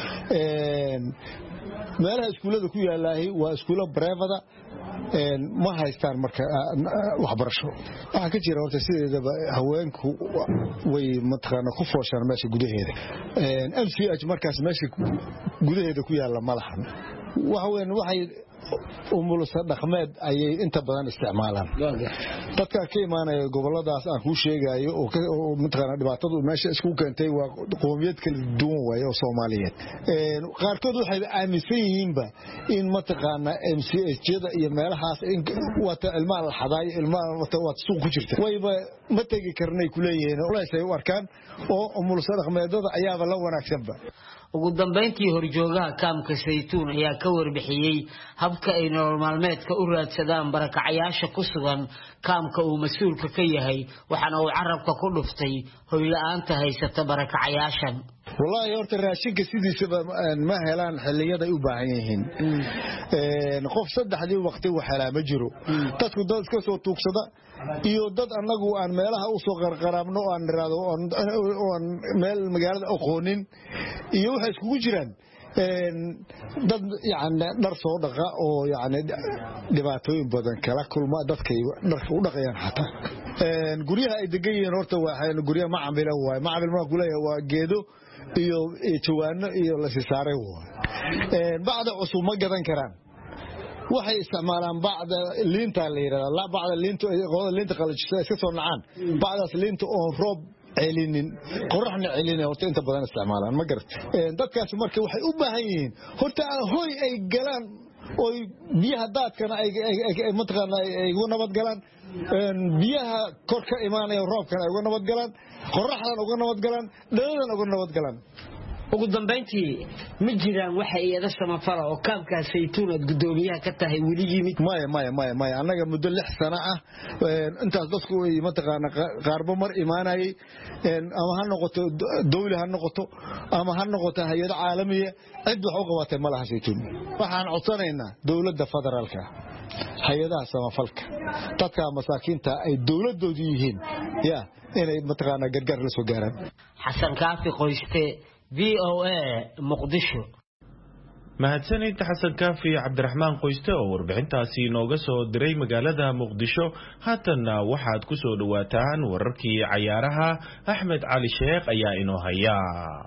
T: meelaha iskuulada ku yaalaahay waa iskuulo bareefada ma haystaan marka waxbarasho waxa ka jira horta sideedaba haweenku way mataqaana ku fooshaan meesha gudaheeda MCH markaas meesha gudaheeda ku yaala malahan waxay umulsa dhaqameed ayay inta badan isticmaalaan dadka ka imaanaya goboladaas aan ku sheegayo oo mataqaana dhibaatadu meesha isku keentay waa qoomiyad kala duwan way oo Soomaaliyeed qaarkood waxay aaminsan yihiinba in mataqaana MCH-da iyo meelahaas wata ilmaha la xaday ilmaha wata suuq ku jirta wayba ma tagi karnay kuleeyeen oo ay u arkaan oo umulsa dhaqameedada ayaaba la wanaagsanba
S: ugu dambeyntii horjoogaha kaamka saytuun ayaa ka warbixiyay habka ay nolol maalmeedka u raadsadaan barakacayaasha ku sugan kaamka uu mas'uulka ka yahay waxaana uu carabka ku dhuftay hoy la'aanta haysata barakacayaashan
T: wallahi horta raashinka sidiisaba ma helaan xilliyada ay u baahan yihiin qof saddexdii waqti wax helaa ma jiro dadku dad iska soo tuugsada iyo dad anagu aan meelaha u soo qarqaraabno aan niraado oo meel magaalada aqoonin iyo waxa isku jiraan dad yaani dhar soo dhaqa oo yaani dhibaatooyin badan kala kulma dadkay dharka u dhaqayaan xataa guryaha ay degan yihiin horta waxay guryaha macamil waay macamil ma kuleeyahay waa geedo iyo jawaano iyo la saaray bacda cusub ma gadan karaan waxay isticmaalaan bacda liinta la yiraahdo la bacda liinta qodada liinta qalajisa iska soo nacaan bacdaas liinta oo roob celinin qorraxna celinin horta inta badan isticmaalaan ma garatay dadkaas marka waxay u baahan yihiin horta hooy ay galaan oo biyaha daadkana ay mataqaana ay ugu nabad galaan biyaha kor ka imaanaya roobkana ay ugu nabad galaan qorraxdan ugu nabad galaan dhaladan ugu nabad galaan
S: ugu dambeyntii ma jiraan waxa iyada samafala oo kaamka saytuun aad gudoomiyaha ka tahay wili yimid
T: maya anaga muddo 6 sano ah intaas dadku ay mataqaana qaarba mar imaanay ama ha noqoto dawlad ha noqoto ama ha noqoto hay'ad caalamiye cid wax u qabatay malaha saytuun waxaan codsanaynaa dawladda federaalka hay'adaha samafalka dadka masaakiinta ay dawladoodu yihiin inay mataqaana gargaar la soo gaaraan
S: xasan kaafi qoyste VOA Muqdisho
N: mahadsanid xasan kaafi cabdiraxmaan qoyste oo warbixintaasi nooga soo diray magaalada muqdisho haatanna waxaad ku soo dhawaataan wararkii cayaaraha axmed cali sheekh ayaa inoo haya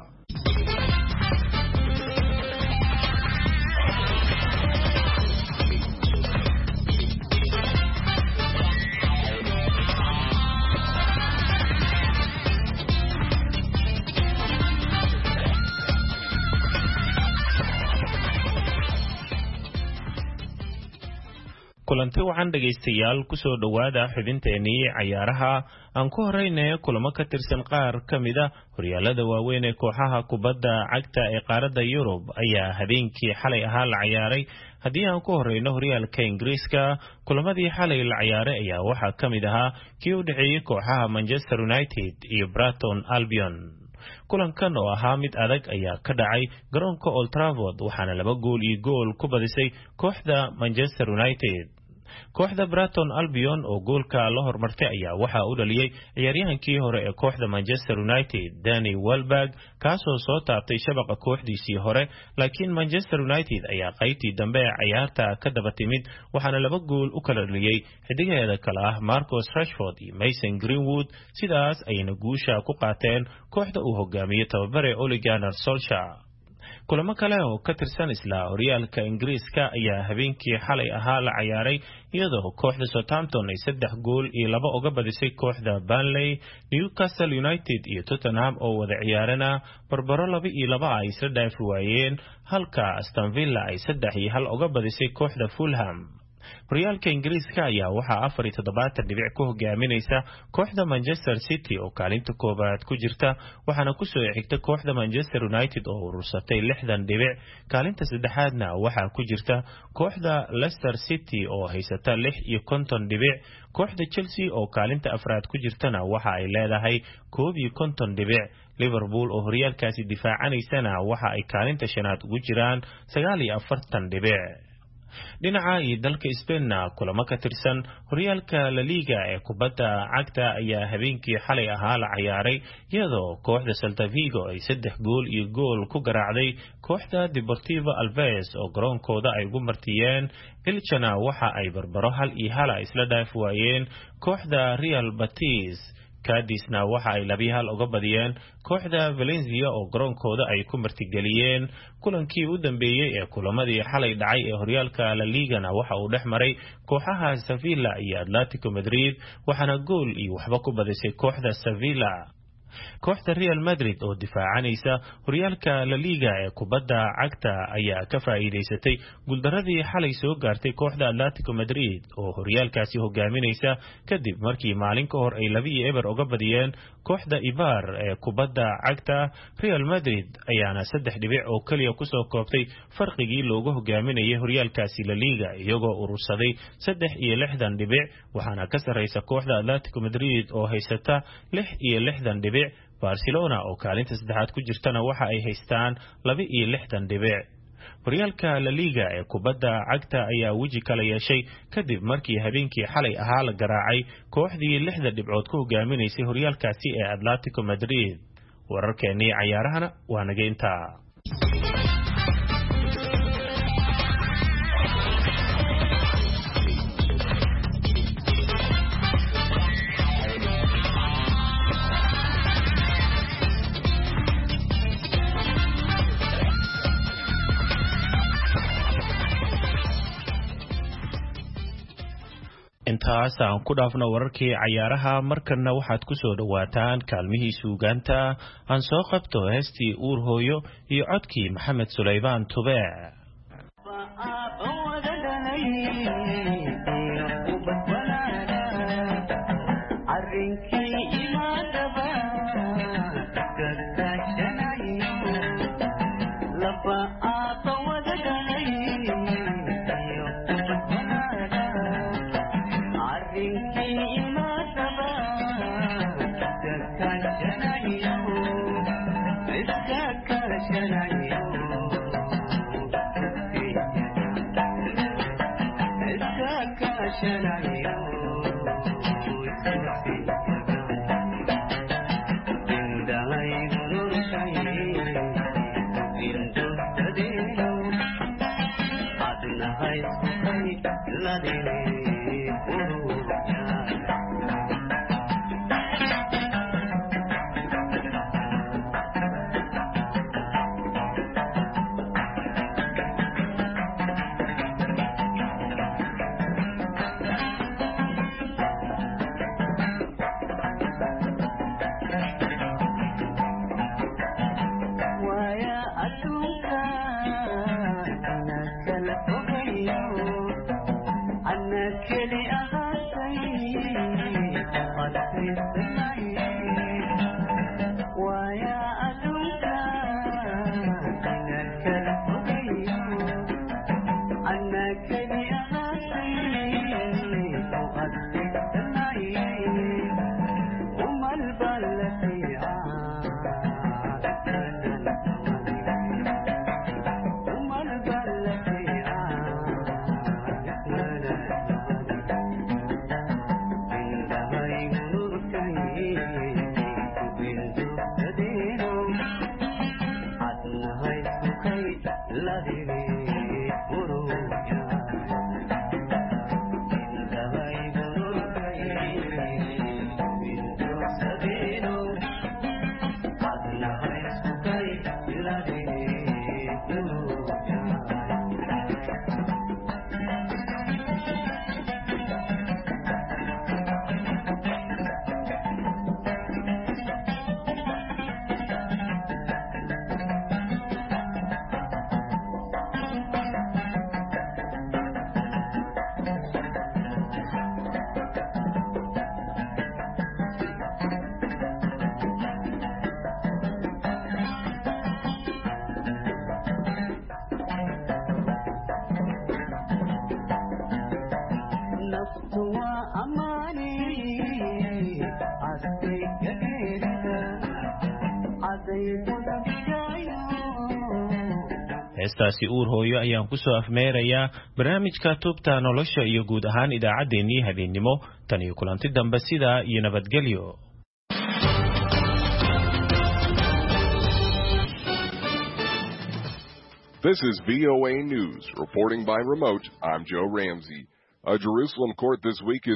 N: kulanti waxaan dhagaystayaal ku soo dhawaada xubinteenii cayaaraha aan ku horeynay kulamo ka tirsan qaar ka mida horyaalada waaweyn ee kooxaha kubadda cagta ee qaaradda Yurub ayaa habeenkii xalay ahaa la ciyaaray haddii aan ku horeyno horyaalka Ingiriiska kulamadii xalay la ciyaaray ayaa waxaa ka mid ahaa kii u dhaxeeyay kooxaha Manchester United iyo Brighton Albion kulankan oo ahaa mid adag ayaa ka dhacay garoonka Old Trafford waxaana 2-gool ku badisay kooxda Manchester United kooxda Brighton Albion oo goolka la hormartay ayaa waxa uu dhaliyay ciyaaryahankii hore ee kooxda Manchester United Danny Welbeck kaasoo soo taabtay shabaqa kooxdiisii hore laakiin Manchester United ayaa qaybtii dambe ee ciyaarta ka daba timid waxaana 2 gool u kala dhaliyay xidigaheeda kala ah Marcus Rashford iyo Mason Greenwood sidaas ayna guusha ku qaateen kooxda uu hogaamiyay tababare Ole Gunnar Solskjaer kulamo kale oo ka tirsan isla horyaalka Ingiriiska ayaa habeenkii xalay ahaa la ciyaaray iyadoo kooxda Southampton ay 3 gool iyo 2 uga badisay kooxda Burnley. Newcastle United iyo Tottenham oo wada ciyaarana barbaro 2-2 ay isla dhaafi waayeen halka Aston Villa ay 3-1 uga badisay kooxda Fulham. horyaalka Ingiriiska ayaa waxaa 47 dhibic ku hogaaminaysa kooxda Manchester City oo kaalinta koobaad ku jirta waxaana ku soo xigta kooxda Manchester United oo urursatay 60 dhibic. kaalinta saddexaadna waxaa ku jirta kooxda Leicester City oo haysata 56 dhibic. kooxda Chelsea oo kaalinta afraad ku jirtana waxa ay leedahay 51 dhibic. Liverpool oo horyaalkaasi difaacanaysana waxa ay kaalinta shanaad ugu jiraan 49 dhibic. dhinaca iyo dalka Spain kulamo ka tirsan horyaalka La Liga ee kubadda cagta ayaa habeenkii xalay ahaa la ciyaaray iyadoo kooxda Celta Vigo ay 3 gool iyo gool ku garaacday kooxda Deportivo Alaves oo garoonkooda ay ugu martiyeen. Elchana waxa ay barbaro 1-1 isla dhaaf waayeen kooxda Real Betis. Cadizna waxa ay 2-1 uga badiyeen kooxda Valencia oo garoonkooda ay ku martigeliyeen. kulankii u dambeeyay ee kulamadii xalay dhacay ee horyaalka La Liga waxa uu dhexmaray kooxaha Sevilla iyo Atletico Madrid waxaana gool iyo waxba ku badisay kooxda Sevilla. kooxda Real Madrid oo difaacanaysa horyaalka La Liga ee kubadda cagta ayaa ka faa'iideysatay guuldaradii xalay soo gaartay kooxda Atletico Madrid oo horyaalkaasi hogaaminaysa kadib markii maalin ka hor ay 2-0 uga badiyeen kooxda Eibar ee kubadda cagta. Real Madrid ayaana 3 dhibic oo kaliya ku soo koobtay farqigii loogu hogaaminayay horyaalkaasi La Liga iyagoo urursaday 63 dhibic waxaana ka sareysa kooxda Atletico Madrid oo haysata 66 dhibic. Barcelona oo kaalinta saddexaad ku jirtana waxa ay haystaan 62 dhibic. horyaalka La Liga ee kubadda cagta ayaa weji kala yeeshay kadib markii habeenkii xalay ahaa la garaacay kooxdii 6 dhibcood ku hogaaminaysay horyaalkaasi ee Atletico Madrid. wararkeennii ciyaarahana waa naga intaa. intaas aan ku dhaafno wararkii ciyaaraha markana waxaad ku soo dhawaataan kaalmihii suugaanta aan soo qabto heestii uur hooyo iyo codkii Maxamed Sulaymaan Tube. heestaasi uur hooyo ayaan ku soo afmeerayaa barnaamijka tubta nolosha iyo guud ahaan idaacaddeenii habeennimo tan iyo kulanti dambe sidaa iyo nabadgelyo.
S: This is VOA News. Reporting by remote, I'm Joe Ramsey. A Jerusalem court this week is